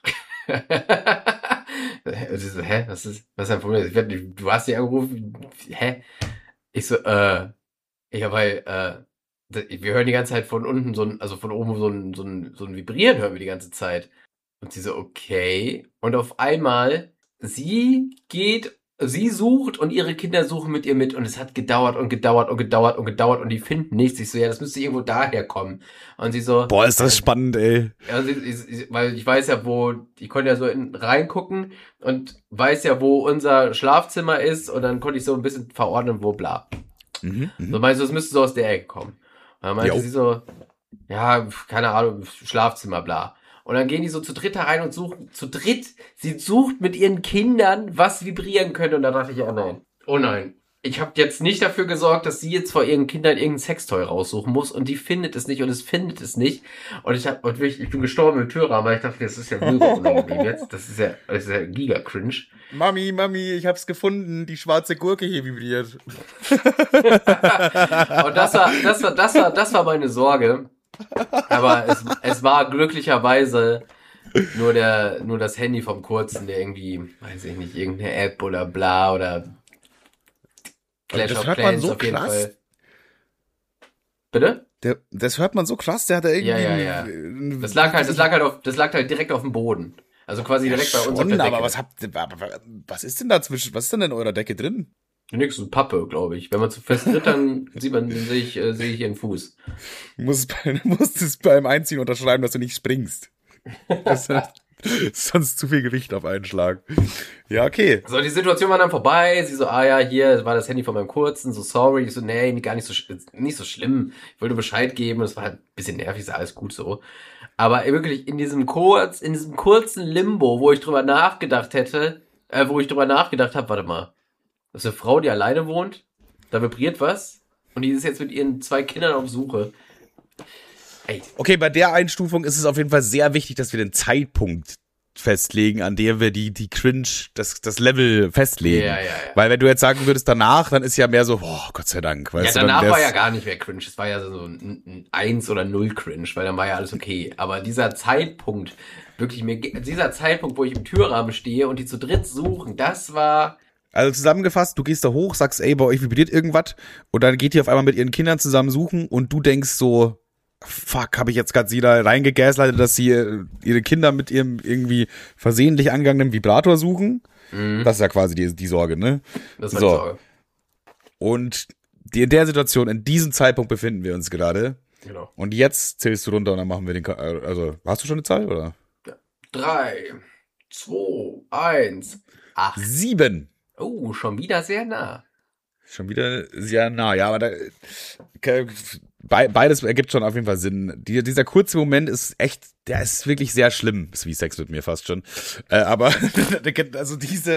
Sie so, was ist dein Problem? Du hast dich angerufen, hä? Ich so, ja, weil, wir hören die ganze Zeit von unten von oben so ein Vibrieren hören wir die ganze Zeit. Und sie so, okay. Und auf einmal, sie sucht und ihre Kinder suchen mit ihr mit und es hat gedauert und die finden nichts. Ich so, ja, das müsste irgendwo daher kommen. Und sie so, boah, ist das spannend, ey. Ja, weil ich weiß ja, ich konnte ja so reingucken und weiß ja, wo unser Schlafzimmer ist und dann konnte ich so ein bisschen verordnen, wo bla. So meinst du, das müsste so aus der Ecke kommen. Und dann meinte sie so, ja, keine Ahnung, Schlafzimmer, bla. Und dann gehen die so zu dritt da rein und suchen, sie sucht mit ihren Kindern, was vibrieren könnte. Und da dachte ich, oh nein. Ich habe jetzt nicht dafür gesorgt, dass sie jetzt vor ihren Kindern irgendein Sextoy raussuchen muss und die findet es nicht und es findet es nicht. Und ich bin gestorben im Türrahmen, weil ich dachte, das ist ja mega unangenehm jetzt. Das ist ja giga-cringe. Mami, ich hab's gefunden, die schwarze Gurke hier vibriert. Und das war meine Sorge. Aber es war glücklicherweise nur das Handy vom Kurzen, der irgendwie, weiß ich nicht, irgendeine App oder bla oder Clash of Clans so auf jeden krass. Fall. Bitte? Das hört man so krass, der hat da irgendwie... Ja. Das lag halt direkt auf dem Boden. Also quasi direkt bei uns auf der Decke. Aber was ist denn dazwischen? Was ist denn in eurer Decke drin? Nix, so Pappe, glaube ich. Wenn man zu fest tritt, dann sehe ich ihren Fuß. Du musst es beim Einziehen unterschreiben, dass du nicht springst. Das ist sonst zu viel Gewicht auf einen Schlag. Ja, okay. So, die Situation war dann vorbei. Sie so, hier war das Handy von meinem Kurzen. So, sorry. Ich so, nee, gar nicht so schlimm. Ich wollte Bescheid geben. Das war halt ein bisschen nervig, ist alles gut so. Aber wirklich in diesem kurzen Limbo, wo ich drüber nachgedacht habe, warte mal. Das ist eine Frau, die alleine wohnt. Da vibriert was. Und die ist jetzt mit ihren 2 Kindern auf Suche. Ey. Okay, bei der Einstufung ist es auf jeden Fall sehr wichtig, dass wir den Zeitpunkt festlegen, an der wir die Cringe, das Level festlegen. Ja. Weil wenn du jetzt sagen würdest danach, dann ist ja mehr so, Gott sei Dank. Weißt Ja, du, danach dann war ja gar nicht mehr Cringe. Es war ja so ein 1 oder 0 Cringe, weil dann war ja alles okay. Aber dieser Zeitpunkt, wirklich dieser Zeitpunkt, wo ich im Türrahmen stehe und die zu dritt suchen, das war... Also zusammengefasst, du gehst da hoch, sagst, ey, bei euch vibriert irgendwas und dann geht die auf einmal mit ihren Kindern zusammen suchen und du denkst so, fuck, habe ich jetzt gerade sie da reingegaslightet, dass sie ihre Kinder mit ihrem irgendwie versehentlich angegangenen Vibrator suchen? Mhm. Das ist ja quasi die Sorge, ne? Das ist die Sorge. Und in der Situation, in diesem Zeitpunkt befinden wir uns gerade. Genau. Und jetzt zählst du runter und dann machen wir also, hast du schon eine Zahl, oder? 3, 2, 1, 8. 7. Oh, schon wieder sehr nah. Schon wieder sehr nah, ja, aber beides ergibt schon auf jeden Fall Sinn. Dieser kurze Moment ist echt, der ist wirklich sehr schlimm. Ist wie Sex mit mir fast schon. Aber also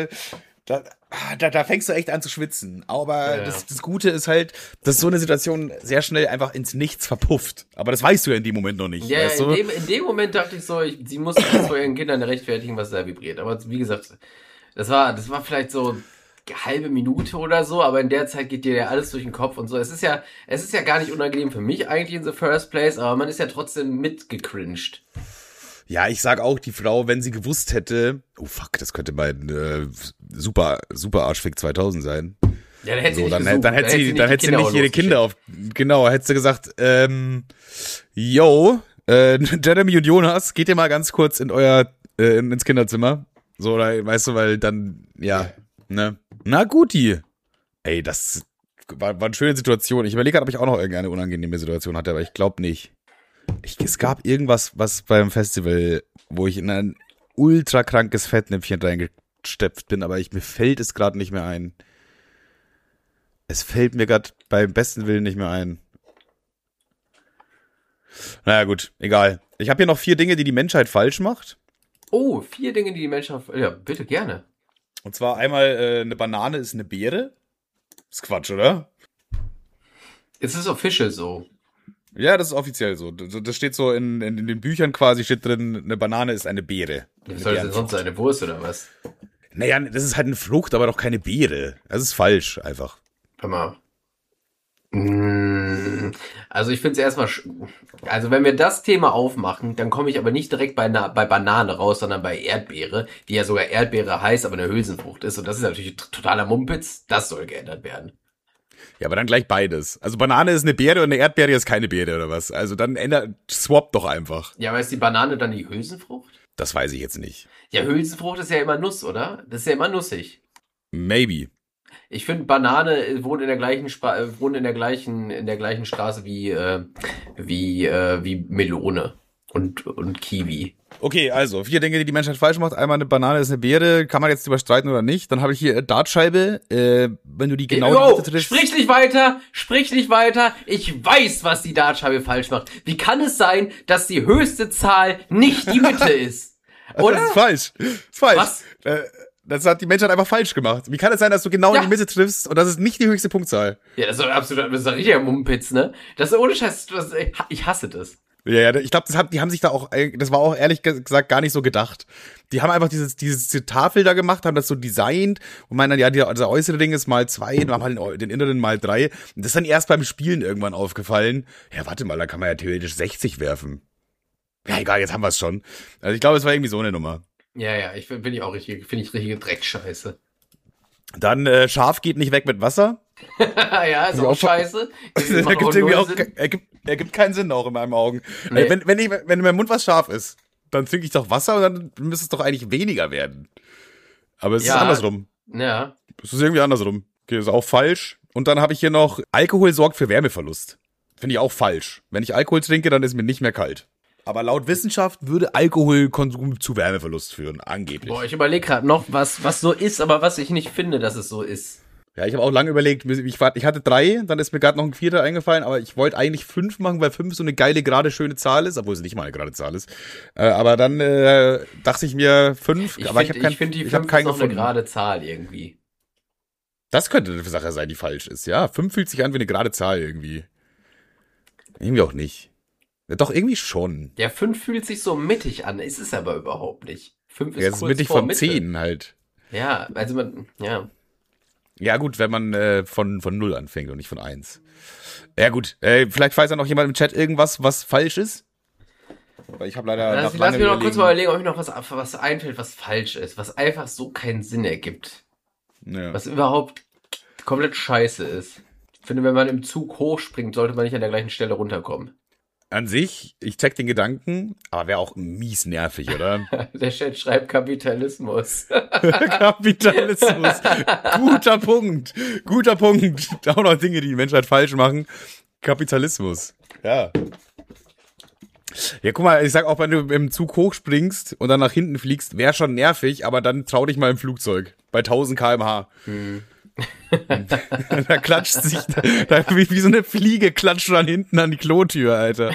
da fängst du echt an zu schwitzen. Aber ja. Das Gute ist halt, dass so eine Situation sehr schnell einfach ins Nichts verpufft. Aber das weißt du ja in dem Moment noch nicht. Ja, weißt du? in dem Moment dachte ich so, sie muss jetzt vor ihren Kindern rechtfertigen, was da vibriert. Aber wie gesagt, das war vielleicht so halbe Minute oder so, aber in der Zeit geht dir ja alles durch den Kopf und so. Es ist ja gar nicht unangenehm für mich eigentlich in the first place, aber man ist ja trotzdem mitgecringed. Ja, ich sag auch, die Frau, wenn sie gewusst hätte, oh fuck, das könnte mein super Arschfick 2000 sein. Ja, dann hätte sie dann hätte sie nicht ihre Kinder auf, genau, hätte sie gesagt, Jeremy und Jonas, geht ihr mal ganz kurz ins Kinderzimmer. So, oder, weißt du, weil dann, ja, ne? Na guti. Ey, das war eine schöne Situation. Ich überlege gerade, ob ich auch noch irgendeine unangenehme Situation hatte, aber ich glaube nicht. Es gab irgendwas, was beim Festival, wo ich in ein ultra krankes Fettnäpfchen reingestepft bin, aber mir fällt es gerade nicht mehr ein. Es fällt mir gerade beim besten Willen nicht mehr ein. Naja, gut, egal. Ich habe hier noch 4 Dinge, die Menschheit falsch macht. Oh, 4 Dinge, die Menschheit... Ja, bitte, gerne. Und zwar einmal, eine Banane ist eine Beere. Ist Quatsch, oder? Es ist official so. Ja, das ist offiziell so. Das steht so in den Büchern quasi, steht drin, eine Banane ist eine Beere. Was soll das denn sonst sein? Eine Wurst oder was? Naja, das ist halt eine Frucht, aber doch keine Beere. Das ist falsch, einfach. Hör mal. Also ich finde es erstmal, also wenn wir das Thema aufmachen, dann komme ich aber nicht direkt bei Banane raus, sondern bei Erdbeere, die ja sogar Erdbeere heißt, aber eine Hülsenfrucht ist. Und das ist natürlich totaler Mumpitz. Das soll geändert werden. Ja, aber dann gleich beides. Also Banane ist eine Beere und eine Erdbeere ist keine Beere oder was? Also dann swap doch einfach. Ja, aber ist die Banane dann die Hülsenfrucht? Das weiß ich jetzt nicht. Ja, Hülsenfrucht ist ja immer Nuss, oder? Das ist ja immer nussig. Maybe. Ich finde, Banane wohnt in der gleichen Straße wie Melone und Kiwi. Okay, also 4 Dinge, die Menschheit falsch macht. Einmal eine Banane ist eine Beere. Kann man jetzt überstreiten oder nicht? Dann habe ich hier Dartscheibe. Wenn du die genau triffst. Sprich nicht weiter. Ich weiß, was die Dartscheibe falsch macht. Wie kann es sein, dass die höchste Zahl nicht die Mitte ist? Oder? Das ist falsch. Was? Das hat die Menschheit einfach falsch gemacht. Wie kann es sein, dass du genau in die Mitte triffst und das ist nicht die höchste Punktzahl? Ja, das ist absolut, das ist ein richtiger Mumpitz, ne? Das ist ohne Scheiß, ich hasse das. Ja, ich glaube, die haben sich da auch, das war auch ehrlich gesagt gar nicht so gedacht. Die haben einfach diese Tafel da gemacht, haben das so designt und meinen dann, ja, dieser äußere Ring ist mal 2, und haben halt den inneren mal 3. Und das ist dann erst beim Spielen irgendwann aufgefallen. Ja, warte mal, da kann man ja theoretisch 60 werfen. Ja, egal, jetzt haben wir es schon. Also ich glaube, es war irgendwie so eine Nummer. Ja, finde ich richtige Dreckscheiße. Dann, Schaf geht nicht weg mit Wasser. Ja, ist auch scheiße. Ergibt keinen Sinn auch in meinen Augen. Nee. Wenn in meinem Mund was scharf ist, dann trinke ich doch Wasser und dann müsste es doch eigentlich weniger werden. Aber es ist andersrum. Ja. Es ist irgendwie andersrum. Okay, ist auch falsch. Und dann habe ich hier noch, Alkohol sorgt für Wärmeverlust. Finde ich auch falsch. Wenn ich Alkohol trinke, dann ist mir nicht mehr kalt. Aber laut Wissenschaft würde Alkoholkonsum zu Wärmeverlust führen, angeblich. Boah, ich überlege gerade noch, was so ist, aber was ich nicht finde, dass es so ist. Ja, ich habe auch lange überlegt, ich hatte 3, dann ist mir gerade noch ein 4. eingefallen, aber ich wollte eigentlich 5 machen, weil 5 so eine geile, gerade schöne Zahl ist, obwohl es nicht mal eine gerade Zahl ist. Aber dann dachte ich mir 5, aber ich finde die 5 ist noch eine gerade Zahl irgendwie. Das könnte eine Sache sein, die falsch ist, ja. 5 fühlt sich an wie eine gerade Zahl irgendwie. Irgendwie auch nicht. Ja, doch, irgendwie schon. Ja, 5 fühlt sich so mittig an, ist es aber überhaupt nicht. 5 ist Ja, das ist kurz mittig vor von Mitte. 10 halt. Ja, also ja. Ja gut, wenn man von 0 anfängt und nicht von 1. Ja gut, vielleicht weiß ja noch jemand im Chat irgendwas, was falsch ist. Weil ich habe leider Lass mich noch kurz mal überlegen, ob mir noch was einfällt, was falsch ist, was einfach so keinen Sinn ergibt. Ja. Was überhaupt komplett scheiße ist. Ich finde, wenn man im Zug hochspringt, sollte man nicht an der gleichen Stelle runterkommen. An sich, ich check den Gedanken, aber wäre auch mies nervig, oder? Der Chat schreibt Kapitalismus. Kapitalismus. Guter Punkt. Auch noch Dinge, die Menschheit falsch machen. Kapitalismus. Ja. Ja, guck mal, ich sag auch, wenn du im Zug hochspringst und dann nach hinten fliegst, wäre schon nervig, aber dann trau dich mal im Flugzeug. Bei 1000 km/h. Da klatscht sich, wie so eine Fliege klatscht du dann hinten an die Klotür, Alter.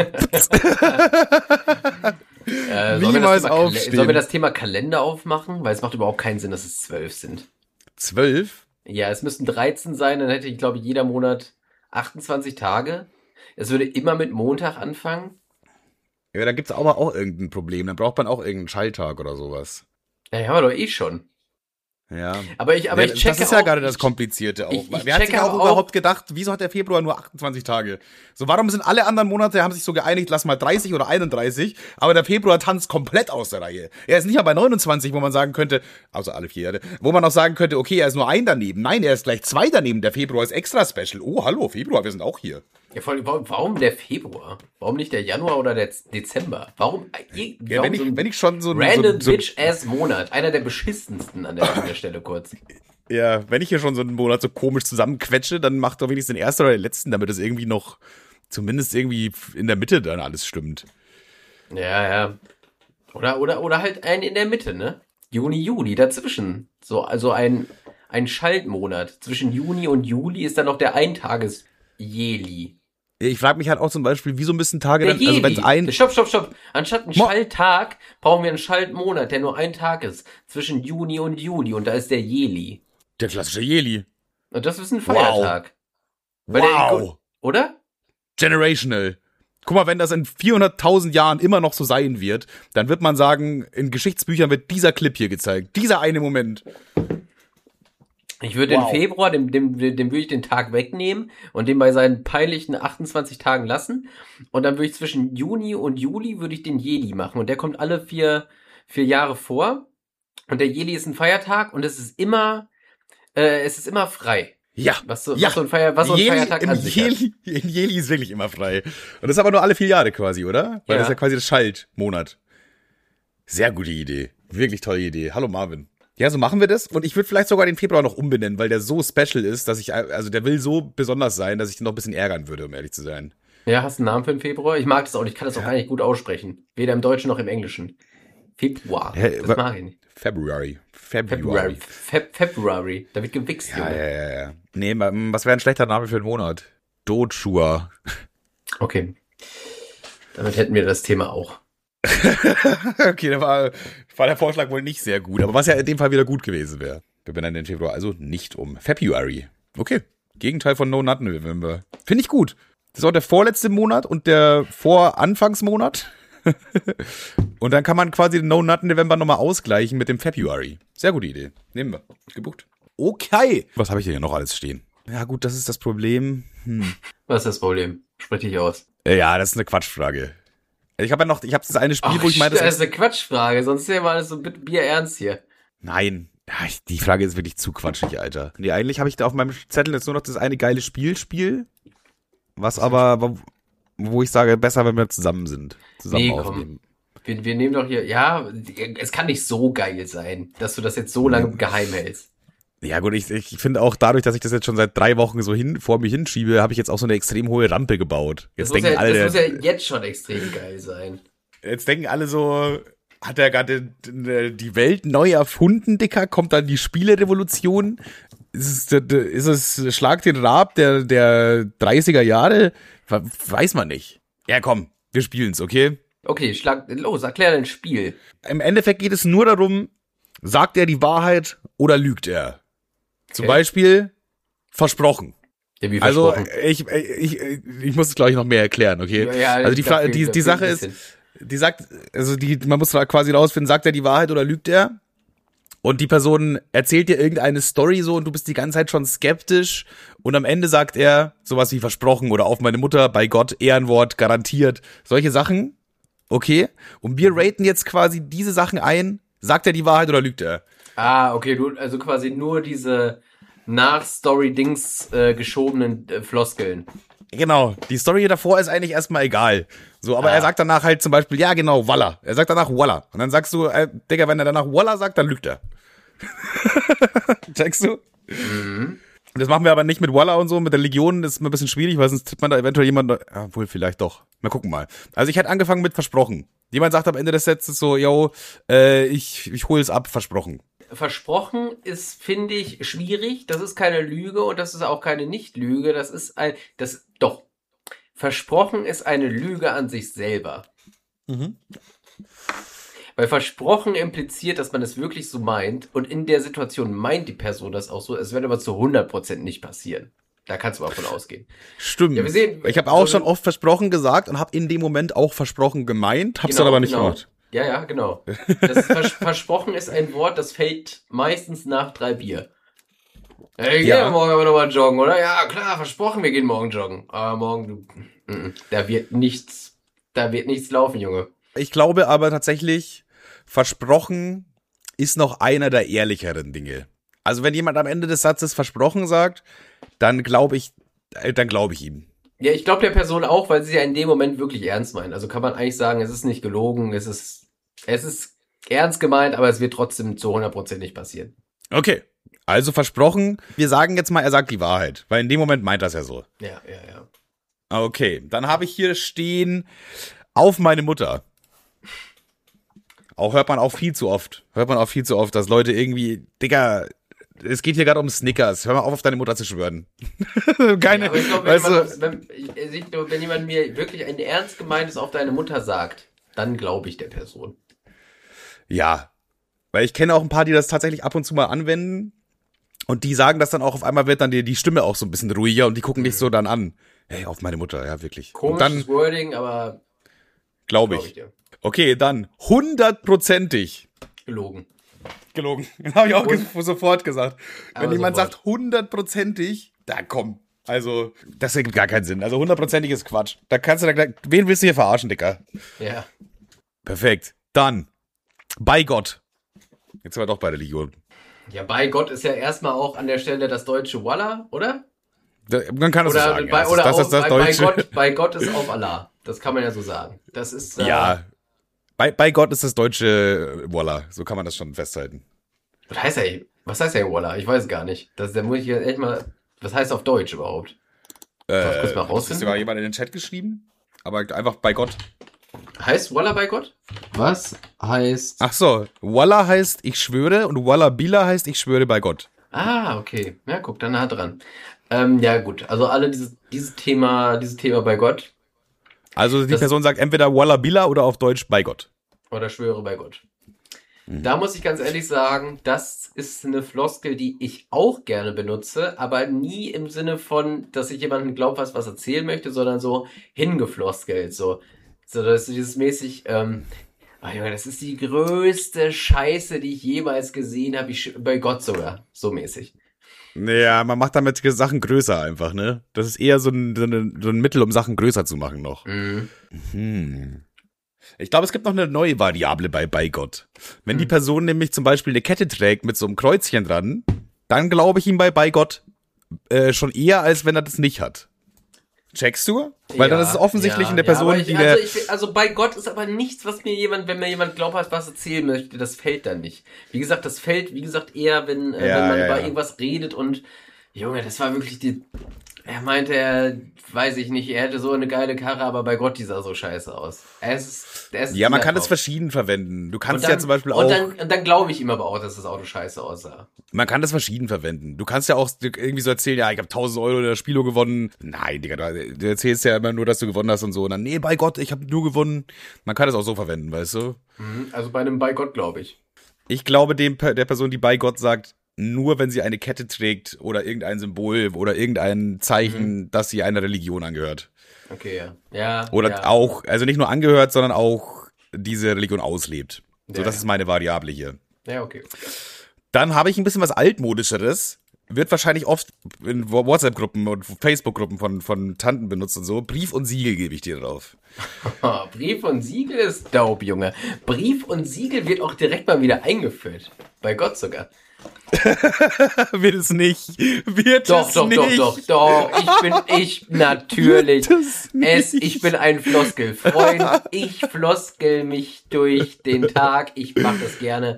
Niemals aufstehen. Sollen wir das Thema Kalender aufmachen? Weil es macht überhaupt keinen Sinn, dass es 12 sind. 12? Ja, es müssten 13 sein, dann hätte ich, glaube ich, jeder Monat 28 Tage. Es würde immer mit Montag anfangen. Ja, da gibt's aber auch irgendein Problem. Dann braucht man auch irgendeinen Schalltag oder sowas. Ja, die haben wir doch eh schon. Ja. Aber ich checke das ist ja gerade das Komplizierte auch. Wer hat sich auch überhaupt gedacht, wieso hat der Februar nur 28 Tage? So, warum sind alle anderen Monate, haben sich so geeinigt, lass mal 30 oder 31, aber der Februar tanzt komplett aus der Reihe. Er ist nicht mal bei 29, wo man sagen könnte, also alle 4 Jahre, wo man auch sagen könnte, okay, er ist nur 1 daneben. Nein, er ist gleich 2 daneben. Der Februar ist extra special. Oh, hallo, Februar, wir sind auch hier. Ja, vor allem, warum der Februar? Warum nicht der Januar oder der Dezember? Warum? Ja, wenn ich schon so random Bitch-Ass-Monat. Einer der beschissensten an der Stelle kurz. Ja, wenn ich hier schon so einen Monat so komisch zusammenquetsche, dann macht doch wenigstens den ersten oder den letzten, damit es irgendwie noch, zumindest irgendwie in der Mitte dann alles stimmt. Ja. Oder halt einen in der Mitte, ne? Juni, Juli, dazwischen. Also ein Schaltmonat. Zwischen Juni und Juli ist dann noch der Eintages-Jeli. Ich frage mich halt auch zum Beispiel, wieso müssen Tage dann, Jeli. also wenn's ein... Stopp. Anstatt einen Schalttag brauchen wir einen Schaltmonat, der nur ein Tag ist. Zwischen Juni und Juli. Und da ist der Jeli. Der klassische Jeli. Und das ist ein Feiertag. Wow. Oder? Generational. Guck mal, wenn das in 400.000 Jahren immer noch so sein wird, dann wird man sagen, in Geschichtsbüchern wird dieser Clip hier gezeigt. Dieser eine Moment. Ich würde den Februar, dem würde ich den Tag wegnehmen und den bei seinen peinlichen 28 Tagen lassen. Und dann würde ich zwischen Juni und Juli würde ich den Jeli machen. Und der kommt alle 4 Jahre vor. Und der Jeli ist ein Feiertag und es ist immer frei. Ja. Was so ein Feiertag an sich hat. In Jeli ist wirklich immer frei. Und das ist aber nur alle 4 Jahre quasi, oder? Weil das ist ja quasi das Schaltmonat. Sehr gute Idee. Wirklich tolle Idee. Hallo Marvin. Ja, so machen wir das. Und ich würde vielleicht sogar den Februar noch umbenennen, weil der so special ist, dass der will so besonders sein, dass ich den noch ein bisschen ärgern würde, um ehrlich zu sein. Ja, hast du einen Namen für den Februar? Ich mag das auch nicht. Ich kann das auch gar nicht gut aussprechen. Weder im Deutschen noch im Englischen. Februar. Das mag ich nicht. February. Da wird gewichst, Junge. Ja. Nee, was wäre ein schlechter Name für einen Monat? Dochua. Okay. Damit hätten wir das Thema auch. Okay, da war der Vorschlag wohl nicht sehr gut, aber was ja in dem Fall wieder gut gewesen wäre. Wir benennen den Februar also nicht um. February. Okay. Gegenteil von No Nut November. Finde ich gut. Das ist auch der vorletzte Monat und der Voranfangsmonat. Und dann kann man quasi den No Nut November nochmal ausgleichen mit dem February. Sehr gute Idee. Nehmen wir. Gebucht. Okay. Was habe ich denn hier noch alles stehen? Ja gut, das ist das Problem. Was ist das Problem? Sprich dich aus. Ja, das ist eine Quatschfrage. Ich habe das eine Spiel, wo ich meine, das ist eine Quatschfrage, sonst ist ja mal alles so Bier ernst hier. Nein, die Frage ist wirklich zu quatschig, Alter. Nee, eigentlich habe ich da auf meinem Zettel jetzt nur noch das eine geile Spiel, was aber, wo ich sage, besser, wenn wir zusammen sind. Zusammen aufnehmen. Komm. Wir nehmen doch hier, ja, es kann nicht so geil sein, dass du das jetzt so lange geheim hältst. Ja gut, ich finde auch dadurch, dass ich das jetzt schon seit 3 Wochen so vor mir hinschiebe, habe ich jetzt auch so eine extrem hohe Rampe gebaut. Das muss ja jetzt schon extrem geil sein. Jetzt denken alle so, hat er gerade die Welt neu erfunden, Dicker? Kommt dann die Spielerevolution? Ist es Schlag den Raab der 30er Jahre? Weiß man nicht. Ja komm, wir spielen's, okay? Okay, erklär dein Spiel. Im Endeffekt geht es nur darum, sagt er die Wahrheit oder lügt er? Zum Beispiel versprochen. Ja, wie versprochen? Also ich muss es, glaube ich, noch mehr erklären, okay? Ja, also die Sache ist, Die sagt, also man muss quasi rausfinden, sagt er die Wahrheit oder lügt er? Und die Person erzählt dir irgendeine Story so und du bist die ganze Zeit schon skeptisch und am Ende sagt er sowas wie versprochen oder auf meine Mutter, bei Gott, Ehrenwort, garantiert. Solche Sachen, okay. Und wir raten jetzt quasi diese Sachen ein. Sagt er die Wahrheit oder lügt er? Ah, okay, also quasi nur diese nach-Story-Dings geschobenen Floskeln. Genau, die Story davor ist eigentlich erstmal egal. So, aber er sagt danach halt zum Beispiel, ja genau, Walla. Er sagt danach Walla. Und dann sagst du, Digga, wenn er danach Walla sagt, dann lügt er. Checkst du? Mhm. Das machen wir aber nicht mit Walla und so, mit der Legion, das ist ein bisschen schwierig, weil sonst tippt man da eventuell jemand, wohl vielleicht doch. Mal gucken mal. Also ich hätte angefangen mit versprochen. Jemand sagt am Ende des Satzes so, yo, ich hole es ab, versprochen. Versprochen ist, finde ich, schwierig. Das ist keine Lüge und das ist auch keine Nicht-Lüge. Doch. Versprochen ist eine Lüge an sich selber. Mhm. Weil versprochen impliziert, dass man es wirklich so meint und in der Situation meint die Person das auch so. Es wird aber zu 100% nicht passieren. Da kannst du mal von ausgehen. Stimmt. Ja, ich habe auch schon oft versprochen gesagt und habe in dem Moment auch versprochen gemeint, hab's dann aber nicht gemacht. Ja, genau. Versprochen ist ein Wort, das fällt meistens nach 3 Bier. Hey, gehen wir morgen aber nochmal joggen, oder? Ja, klar, versprochen, wir gehen morgen joggen. Aber morgen, da wird nichts laufen, Junge. Ich glaube aber tatsächlich, versprochen ist noch einer der ehrlicheren Dinge. Also wenn jemand am Ende des Satzes versprochen sagt, dann glaube ich ihm. Ja, ich glaube der Person auch, weil sie ja in dem Moment wirklich ernst meinen. Also kann man eigentlich sagen, es ist nicht gelogen, es ist ernst gemeint, aber es wird trotzdem zu 100% nicht passieren. Okay, also versprochen. Wir sagen jetzt mal, er sagt die Wahrheit, weil in dem Moment meint das ja so. Ja. Okay, dann habe ich hier stehen, auf meine Mutter. Hört man auch viel zu oft, dass Leute irgendwie, Digga, es geht hier gerade um Snickers. Hör mal auf deine Mutter zu schwören. Keine, aber ich glaube, wenn jemand mir wirklich ein ernst gemeintes auf deine Mutter sagt, dann glaube ich der Person. Ja, weil ich kenne auch ein paar, die das tatsächlich ab und zu mal anwenden und die sagen das dann auch, auf einmal wird dann die Stimme auch so ein bisschen ruhiger und die gucken dich so dann an. Hey, auf meine Mutter, ja, wirklich. Komisches Wording, aber glaube ich. Okay, dann 100%ig. Gelogen. Das habe ich auch sofort gesagt. Wenn jemand sagt 100%ig, da komm. Also, das ergibt gar keinen Sinn. Also 100%ig ist Quatsch. Da kannst du wen willst du hier verarschen, Dicker? Ja. Perfekt. Dann, bei Gott. Jetzt sind wir doch bei der Legion. Ja, bei Gott ist ja erstmal auch an der Stelle das deutsche Wallah, oder? Man kann das so sagen. Bei Gott ist auf Allah. Das kann man ja so sagen. Das ist ja. Bei Gott ist das deutsche Wallah. So kann man das schon festhalten. Was heißt der Wallah? Ich weiß es gar nicht. Da muss ich echt mal. Was heißt auf Deutsch überhaupt? Soll ich kurz mal rausfinden? Hast du sogar jemand in den Chat geschrieben? Aber einfach bei Gott. Heißt Wallah bei Gott? Was heißt. Ach so, Wallah heißt ich schwöre und Wallah Bila heißt ich schwöre bei Gott. Ah, okay. Ja, guck, dann nah dran. Ja, gut. Also alle dieses Thema bei Gott. Also die Person sagt entweder Wallah Bila oder auf Deutsch bei Gott. Oder schwöre bei Gott. Da muss ich ganz ehrlich sagen, das ist eine Floskel, die ich auch gerne benutze, aber nie im Sinne von, dass ich jemandem glaubt, was erzählen möchte, sondern so hingefloskelt. So dass dieses mäßig, Junge, das ist die größte Scheiße, die ich jemals gesehen habe, bei Gott sogar, so mäßig. Ja, man macht damit Sachen größer einfach, ne? Das ist eher so ein Mittel, um Sachen größer zu machen noch. Ich glaube, es gibt noch eine neue Variable bei Gott. Wenn die Person nämlich zum Beispiel eine Kette trägt mit so einem Kreuzchen dran, dann glaube ich ihm bei Gott schon eher, als wenn er das nicht hat. Checkst du? Weil dann ist es offensichtlich in der Person, also bei Gott ist aber nichts, was wenn mir jemand glaubhaft was erzählen möchte, das fällt dann nicht. Wie gesagt, das fällt, eher, wenn man über irgendwas redet und, Junge, das war wirklich er meinte, weiß ich nicht, er hätte so eine geile Karre, aber bei Gott, die sah so scheiße aus. Ja, man kann es verschieden verwenden. Du kannst ja zum Beispiel auch... Und dann glaube ich ihm aber auch, dass das Auto scheiße aussah. Man kann das verschieden verwenden. Du kannst ja auch irgendwie so erzählen, ja, ich habe 1.000 Euro in der Spielo gewonnen. Nein, Digga, du erzählst ja immer nur, dass du gewonnen hast und so. Und dann, nee, bei Gott, ich habe nur gewonnen. Man kann das auch so verwenden, weißt du? Also bei einem bei Gott, glaube ich. Ich glaube der Person, die bei Gott sagt, nur wenn sie eine Kette trägt oder irgendein Symbol oder irgendein Zeichen, dass sie einer Religion angehört. Okay, ja. Oder auch, also nicht nur angehört, sondern auch diese Religion auslebt. So, das ist meine Variable hier. Ja, okay. Dann habe ich ein bisschen was altmodischeres. Wird wahrscheinlich oft in WhatsApp-Gruppen und Facebook-Gruppen von Tanten benutzt und so. Brief und Siegel gebe ich dir drauf. Brief und Siegel ist dope, Junge. Brief und Siegel wird auch direkt mal wieder eingeführt. Bei Gott sogar. Wird es nicht. Doch. Natürlich. Ich bin ein Floskelfreund. Ich floskel mich durch den Tag. Ich mache das gerne.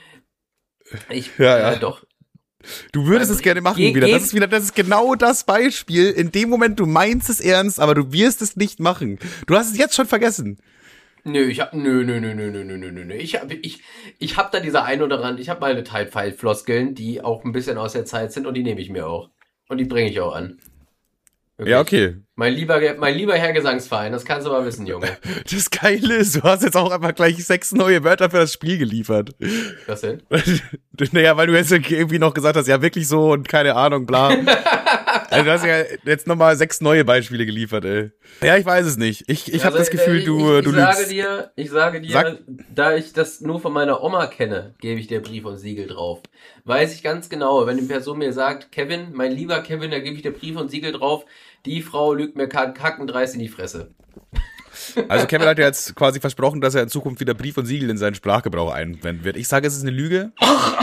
Doch. Du würdest es gerne machen wieder. Das ist genau das Beispiel. In dem Moment, du meinst es ernst, aber du wirst es nicht machen. Du hast es jetzt schon vergessen. Nö. Ich hab da diese ein oder andere, ich hab meine Type-File-Floskeln, die auch ein bisschen aus der Zeit sind und die nehme ich mir auch. Und die bringe ich auch an. Wirklich. Ja, okay. Mein lieber Herr Gesangsverein, das kannst du mal wissen, Junge. Das Geile ist, du hast jetzt auch einfach gleich 6 neue Wörter für das Spiel geliefert. Was denn? Naja, weil du jetzt irgendwie noch gesagt hast, ja wirklich so und keine Ahnung, bla. Also du hast ja jetzt nochmal 6 neue Beispiele geliefert, ey. Ja, ich weiß es nicht. Ich habe das Gefühl, du lügst. Ich sage dir, da ich das nur von meiner Oma kenne, gebe ich dir Brief und Siegel drauf. Weiß ich ganz genau, wenn die Person mir sagt, Kevin, mein lieber Kevin, da gebe ich dir Brief und Siegel drauf, die Frau lügt mir kackendreist in die Fresse. Also Kevin hat ja jetzt quasi versprochen, dass er in Zukunft wieder Brief und Siegel in seinen Sprachgebrauch einwenden wird. Ich sage, es ist eine Lüge.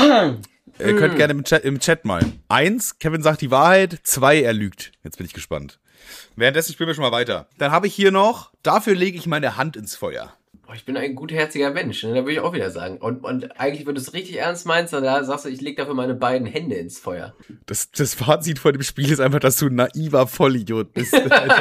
Ihr könnt gerne im Chat mal. 1, Kevin sagt die Wahrheit. 2, er lügt. Jetzt bin ich gespannt. Währenddessen spielen wir schon mal weiter. Dann habe ich hier noch, dafür lege ich meine Hand ins Feuer. Ich bin ein gutherziger Mensch, ne? Da würde ich auch wieder sagen. Und eigentlich, wenn du es richtig ernst meinst, dann sagst du, ich lege dafür meine beiden Hände ins Feuer. Das Fazit von dem Spiel ist einfach, dass du ein naiver Vollidiot bist.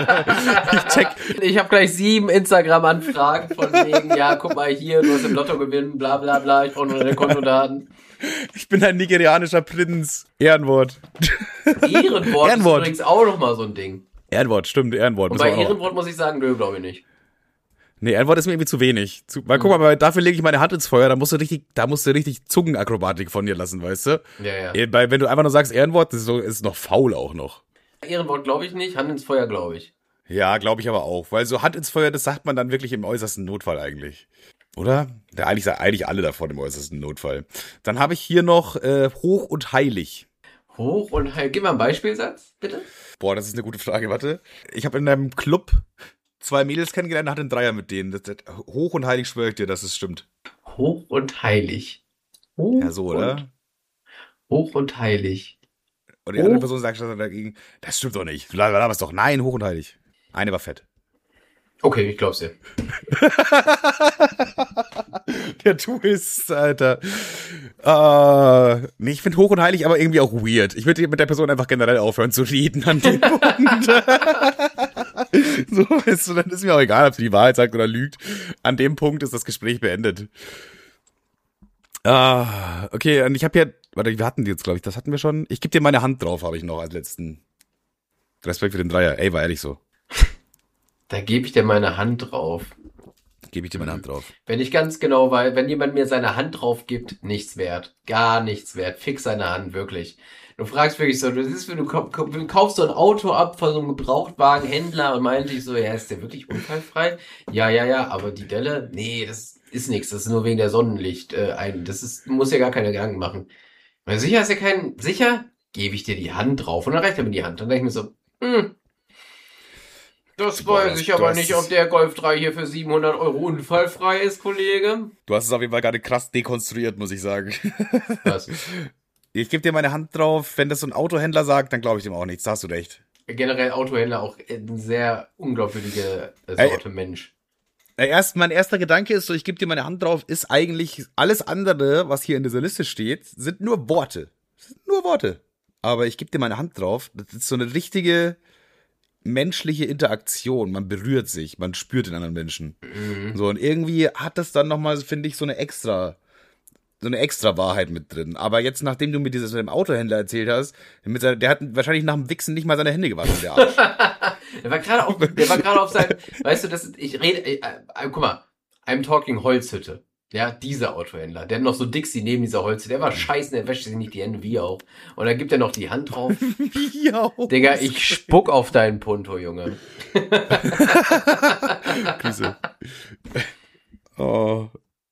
Alter. Ich habe gleich 7 Instagram-Anfragen von wegen, ja, guck mal hier, du hast im Lotto gewinnen, bla bla bla, ich brauche nur deine Kontodaten. Ich bin ein nigerianischer Prinz. Ehrenwort. Ehrenwort ist übrigens auch nochmal so ein Ding. Ehrenwort, stimmt, Ehrenwort. Und bei Ehrenwort muss ich sagen, nö, glaube ich nicht. Nee, Ehrenwort ist mir irgendwie zu wenig. Guck mal, dafür lege ich meine Hand ins Feuer, da musst du richtig Zungenakrobatik von dir lassen, weißt du? Ja. Wenn du einfach nur sagst Ehrenwort, das ist noch faul auch noch. Ehrenwort glaube ich nicht, Hand ins Feuer glaube ich. Ja, glaube ich aber auch, weil so Hand ins Feuer, das sagt man dann wirklich im äußersten Notfall eigentlich. Oder? Ja, eigentlich alle davon im äußersten Notfall. Dann habe ich hier noch hoch und heilig. Hoch und heilig. Gib mal einen Beispielsatz, bitte. Boah, das ist eine gute Frage, warte. Ich habe in einem Club 2 Mädels kennengelernt und hatte einen Dreier mit denen. Hoch und heilig schwöre ich dir, dass es stimmt. Hoch und heilig. Ja, so, oder? Hoch und heilig. Und die andere Person sagt dagegen, das stimmt doch nicht. Du laberst doch. Nein, hoch und heilig. Eine war fett. Okay, ich glaub's dir. Der Twist, Alter. Nee, ich finde hoch und heilig aber irgendwie auch weird. Ich würde mit der Person einfach generell aufhören zu reden an dem Punkt. So, weißt du, dann ist mir auch egal, ob sie die Wahrheit sagt oder lügt. An dem Punkt ist das Gespräch beendet. Okay, und ich habe hier, warte, wir hatten die jetzt, glaube ich, das hatten wir schon. Ich gebe dir meine Hand drauf, habe ich noch als letzten. Respekt für den Dreier. Ey, war ehrlich so. Da gebe ich dir meine Hand drauf. Gebe ich dir meine Hand drauf. Wenn ich ganz genau weiß, wenn jemand mir seine Hand drauf gibt, nichts wert. Gar nichts wert. Fix seine Hand, wirklich. Du fragst wirklich so, du kaufst so ein Auto ab von so einem Gebrauchtwagenhändler und meinte ich so, ja, ist der wirklich unfallfrei? Ja, aber die Delle, nee, das ist nichts, das ist nur wegen der Sonnenlicht muss ja gar keine Gedanken machen. Weil sicher ist ja sicher, gebe ich dir die Hand drauf und dann reicht er mir die Hand. Dann denke ich mir so, das weiß ich aber nicht, ob der Golf 3 hier für 700 € unfallfrei ist, Kollege. Du hast es auf jeden Fall gerade krass dekonstruiert, muss ich sagen. Was? Ich gebe dir meine Hand drauf, wenn das so ein Autohändler sagt, dann glaube ich dem auch nichts, da hast du recht. Generell Autohändler auch eine sehr unglaubwürdige Sorte Mensch. Mein erster Gedanke ist so, ich gebe dir meine Hand drauf, ist eigentlich alles andere, was hier in dieser Liste steht, sind nur Worte. Aber ich gebe dir meine Hand drauf, das ist so eine richtige menschliche Interaktion. Man berührt sich, man spürt den anderen Menschen. Mhm. So, und irgendwie hat das dann nochmal, finde ich, so eine extra Wahrheit mit drin. Aber jetzt, nachdem du mir dieses mit dem Autohändler erzählt hast, der hat wahrscheinlich nach dem Wichsen nicht mal seine Hände gewaschen, der Arsch. der war gerade auf seinem, weißt du, guck mal, I'm talking Holzhütte. Ja, dieser Autohändler, der hat noch so Dixie neben dieser Holzhütte, der war scheiße, der wäscht sich nicht die Hände, wie auch. Und dann gibt er noch die Hand drauf. Wie auch. Digga, ich spuck auf deinen Punto, Junge. Grüße. Oh.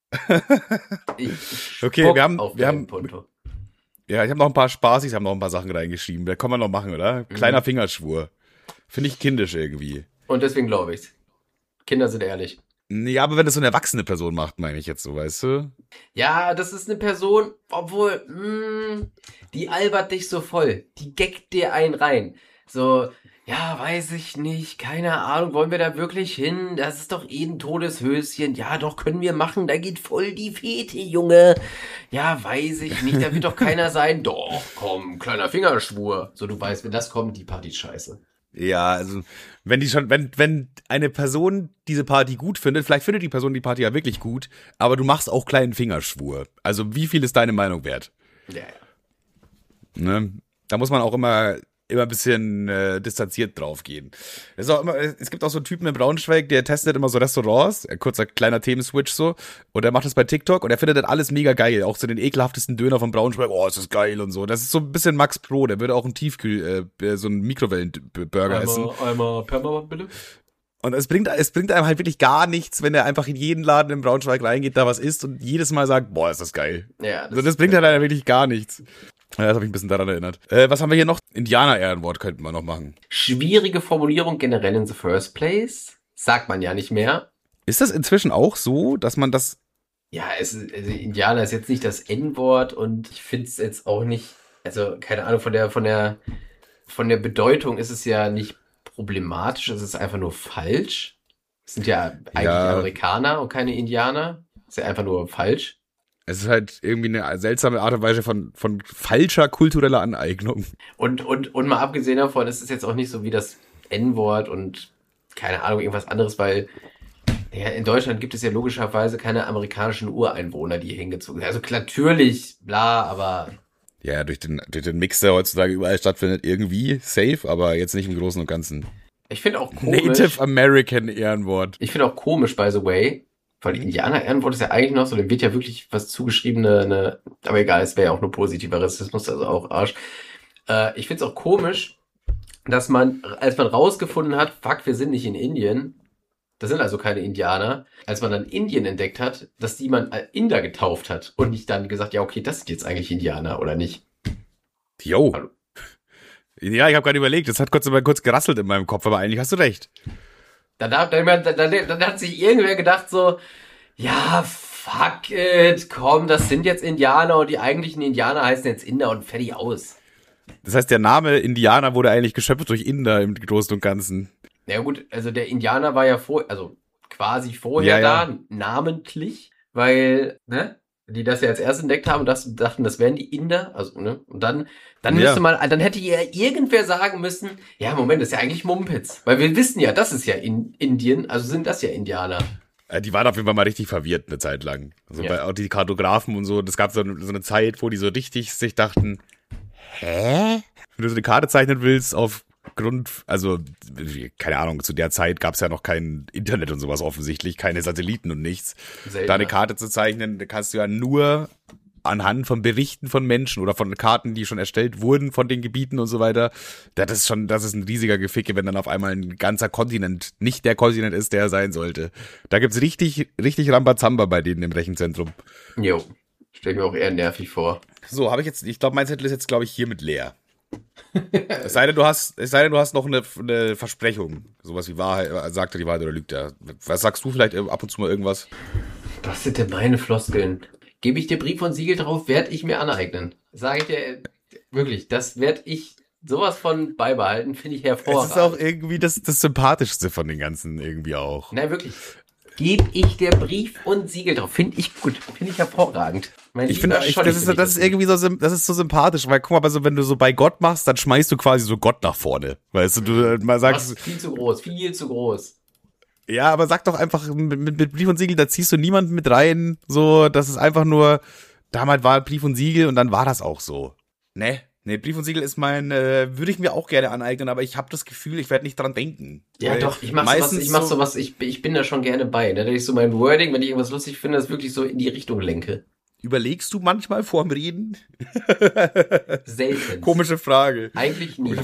Ich Okay, wir haben, Konto. ja, ich habe noch ein paar Spaßis, haben noch ein paar Sachen reingeschrieben. Da kann man noch machen, oder? Kleiner Fingerschwur. Finde ich kindisch irgendwie. Und deswegen glaube ich's. Kinder sind ehrlich. Ja, aber wenn das so eine erwachsene Person macht, meine ich jetzt so, weißt du? Ja, das ist eine Person, obwohl, die albert dich so voll. Die geckt dir einen rein. So, ja, weiß ich nicht, keine Ahnung, wollen wir da wirklich hin? Das ist doch eh ein Todeshöschen. Ja, doch, können wir machen, da geht voll die Fete, Junge. Ja, weiß ich nicht, da wird doch keiner sein. Doch, komm, kleiner Fingerschwur. So, du weißt, wenn das kommt, die Party ist scheiße. Ja, also wenn eine Person diese Party gut findet, vielleicht findet die Person die Party ja wirklich gut, aber du machst auch kleinen Fingerschwur. Also wie viel ist deine Meinung wert? Ja. Ne? Da muss man auch immer ein bisschen distanziert drauf gehen. Es gibt auch so einen Typen in Braunschweig, der testet immer so Restaurants, kurzer kleiner Themenswitch so, und er macht das bei TikTok und er findet das alles mega geil, auch so den ekelhaftesten Döner von Braunschweig, oh, ist das geil und so. Das ist so ein bisschen Max Pro, der würde auch einen so einen Mikrowellenburger essen. Einmal Permaban bitte. Und es bringt einem halt wirklich gar nichts, wenn er einfach in jeden Laden in Braunschweig reingeht, da was isst und jedes Mal sagt, boah, ist das geil. Ja, das bringt halt leider wirklich gar nichts. Ja, das habe ich ein bisschen daran erinnert. Was haben wir hier noch? Indianer-Ehrenwort könnten wir noch machen. Schwierige Formulierung generell in the first place. Sagt man ja nicht mehr. Ist das inzwischen auch so, dass man das... Ja, also Indianer ist jetzt nicht das N-Wort und ich finde es jetzt auch nicht, also keine Ahnung, von der Bedeutung ist es ja nicht problematisch, es ist einfach nur falsch. Es sind ja eigentlich Amerikaner und keine Indianer. Es ist ja einfach nur falsch. Es ist halt irgendwie eine seltsame Art und Weise von falscher kultureller Aneignung. Und mal abgesehen davon, es ist jetzt auch nicht so wie das N-Wort und keine Ahnung, irgendwas anderes, weil ja, in Deutschland gibt es ja logischerweise keine amerikanischen Ureinwohner, die hier hingezogen sind. Also natürlich, bla, aber... Ja, durch den Mix, der heutzutage überall stattfindet, irgendwie safe, aber jetzt nicht im Großen und Ganzen. Ich finde auch komisch... Native American Ehrenwort. Ich finde auch komisch, by the way, weil Indianer-Ehrenwort ist ja eigentlich noch so, dem wird ja wirklich was zugeschrieben, aber egal, es wäre ja auch nur positiver Rassismus, also auch Arsch. Ich finde es auch komisch, dass als man rausgefunden hat, fuck, wir sind nicht in Indien, das sind also keine Indianer, als man dann Indien entdeckt hat, dass die man Inder getauft hat und nicht dann gesagt, ja okay, das sind jetzt eigentlich Indianer, oder nicht? Jo. Hallo. Ja, ich habe gerade überlegt, das hat kurz gerasselt in meinem Kopf, aber eigentlich hast du recht. Dann hat sich irgendwer gedacht so, ja, fuck it, komm, das sind jetzt Indianer und die eigentlichen Indianer heißen jetzt Inder und fertig aus. Das heißt, der Name Indianer wurde eigentlich geschöpft durch Inder im Großen und Ganzen. Ja gut, also der Indianer war ja quasi vorher da, namentlich, weil, ne, die das ja als erstes entdeckt haben und dachten, das wären die Inder, also, ne, und dann dann hätte ja irgendwer sagen müssen, ja, Moment, das ist ja eigentlich Mumpitz, weil wir wissen ja, das ist ja in Indien, also sind das ja Indianer. Die waren auf jeden Fall mal richtig verwirrt eine Zeit lang. Also auch die Kartografen und so, das gab so eine Zeit, wo die so richtig sich dachten, hä? Wenn du so eine Karte zeichnen willst also, keine Ahnung, zu der Zeit gab es ja noch kein Internet und sowas offensichtlich, keine Satelliten und nichts. Selten. Da eine Karte zu zeichnen, kannst du ja nur anhand von Berichten von Menschen oder von Karten, die schon erstellt wurden von den Gebieten und so weiter. Das ist ein riesiger Geficke, wenn dann auf einmal ein ganzer Kontinent nicht der Kontinent ist, der er sein sollte. Da gibt's richtig Rambazamba bei denen im Rechenzentrum. Jo, stell ich mir auch eher nervig vor. So, ich glaube, mein Zettel ist jetzt, glaube ich, hiermit leer. Es sei denn, du hast noch eine Versprechung. Sowas wie Wahrheit, sagt er die Wahrheit oder lügt er? Was sagst du vielleicht ab und zu mal irgendwas? Was sind denn meine Floskeln? Gebe ich dir Brief und Siegel drauf, werde ich mir aneignen. Sage ich dir, wirklich, das werde ich sowas von beibehalten, finde ich hervorragend. Es ist auch irgendwie das Sympathischste von den ganzen irgendwie auch. Nein, wirklich. Gebe ich dir Brief und Siegel drauf. Finde ich gut. Finde ich hervorragend. Ich finde, das ist irgendwie so, das ist so sympathisch, weil guck mal, also wenn du so bei Gott machst, dann schmeißt du quasi so Gott nach vorne. Weißt du mal sagst. Das ist viel zu groß. Ja, aber sag doch einfach, mit Brief und Siegel, da ziehst du niemanden mit rein, so, das ist einfach nur, damals war Brief und Siegel und dann war das auch so. Ne, Brief und Siegel ist würde ich mir auch gerne aneignen, aber ich habe das Gefühl, ich werde nicht dran denken. Ja, weil doch, ich mach sowas, ich bin da schon gerne bei, ne, dass ich so mein Wording, wenn ich irgendwas lustig finde, das wirklich so in die Richtung lenke. Überlegst du manchmal vorm Reden? Selten. Komische Frage. Eigentlich nie.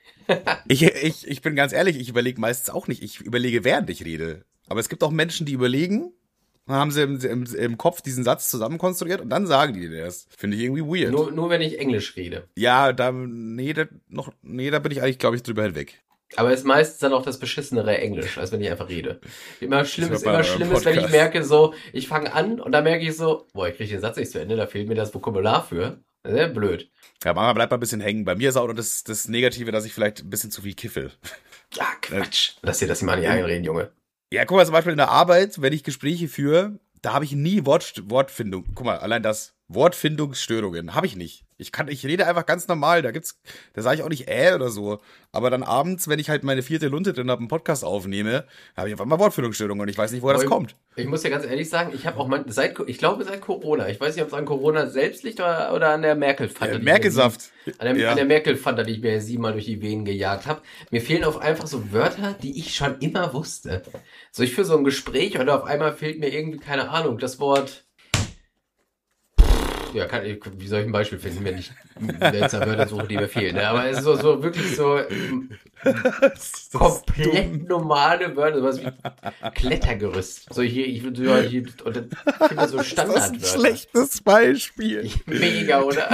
Ich bin ganz ehrlich, ich überlege meistens auch nicht. Ich überlege, während ich rede. Aber es gibt auch Menschen, die überlegen Dann haben sie im Kopf diesen Satz zusammenkonstruiert und dann sagen die das. Finde ich irgendwie weird. Nur wenn ich Englisch rede. Ja, da bin ich eigentlich, glaube ich, drüber hinweg. Aber es ist meistens dann auch das beschissenere Englisch, als wenn ich einfach rede. Immer schlimm ist, wenn ich merke so, ich fange an und dann merke ich so, boah, ich kriege den Satz nicht zu Ende, da fehlt mir das Vokabular für. Sehr blöd. Ja, manchmal bleibt man ein bisschen hängen. Bei mir ist auch noch das Negative, dass ich vielleicht ein bisschen zu viel kiffe. Ja, Quatsch. Lass dir das mal nicht einreden, Junge. Ja, guck mal, zum Beispiel in der Arbeit, wenn ich Gespräche führe, da habe ich nie Wortfindung. Guck mal, allein das. Wortfindungsstörungen habe ich nicht. Ich rede einfach ganz normal, da sage ich auch nicht oder so. Aber dann abends, wenn ich halt meine 4. Lunte drin habe, einen Podcast aufnehme, habe ich auf einmal Wortfindungsstörungen und ich weiß nicht, woher das kommt. Ich muss ja ganz ehrlich sagen, ich habe auch seit Corona, ich weiß nicht, ob es an Corona selbst liegt oder an der Merkel-Fanta. Merkelsaft. An der Merkel-Fanta, die ich mir 7-mal durch die Venen gejagt habe. Mir fehlen auf einfach so Wörter, die ich schon immer wusste. So, ich führe so ein Gespräch und auf einmal fehlt mir irgendwie, keine Ahnung, das Wort. Ja, wie soll ich ein Beispiel finden, wenn ich Wörter suche, die mir fehlen. Ne? Aber es ist so wirklich so komplett normale Wörter, sowas wie Klettergerüst. So hier und dann finde so Standardwörter. Das ist ein schlechtes Beispiel. Mega, oder?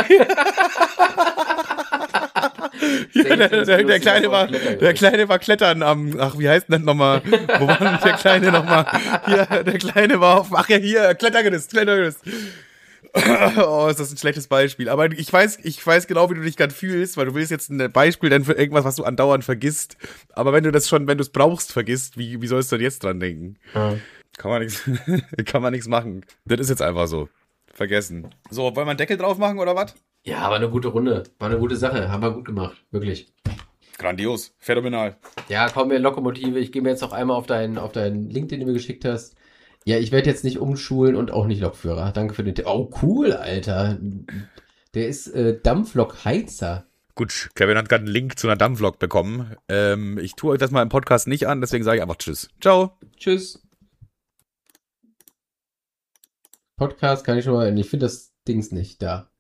Ja, der Kleine war klettern wie heißt denn das nochmal? Wo war denn der Kleine nochmal? Hier, der Kleine war Klettergerüst. Oh, ist das ein schlechtes Beispiel. Aber ich weiß genau, wie du dich gerade fühlst, weil du willst jetzt ein Beispiel dann für irgendwas, was du andauernd vergisst. Aber wenn du es brauchst, vergisst, wie sollst du denn jetzt dran denken? Ja. Kann man nichts machen. Das ist jetzt einfach so. Vergessen. So, wollen wir einen Deckel drauf machen oder was? Ja, war eine gute Runde. War eine gute Sache. Haben wir gut gemacht. Wirklich. Grandios. Phänomenal. Ja, komm, wir Lokomotive. Ich gehe mir jetzt noch einmal auf deinen Link, den du mir geschickt hast. Ja, ich werde jetzt nicht umschulen und auch nicht Lokführer. Danke für den Tipp. Oh, cool, Alter. Der ist Dampflokheizer. Gut, Kevin hat gerade einen Link zu einer Dampflok bekommen. Ich tue euch das mal im Podcast nicht an, deswegen sage ich einfach Tschüss. Ciao. Tschüss. Podcast kann ich schon mal, ich finde das Dings nicht da.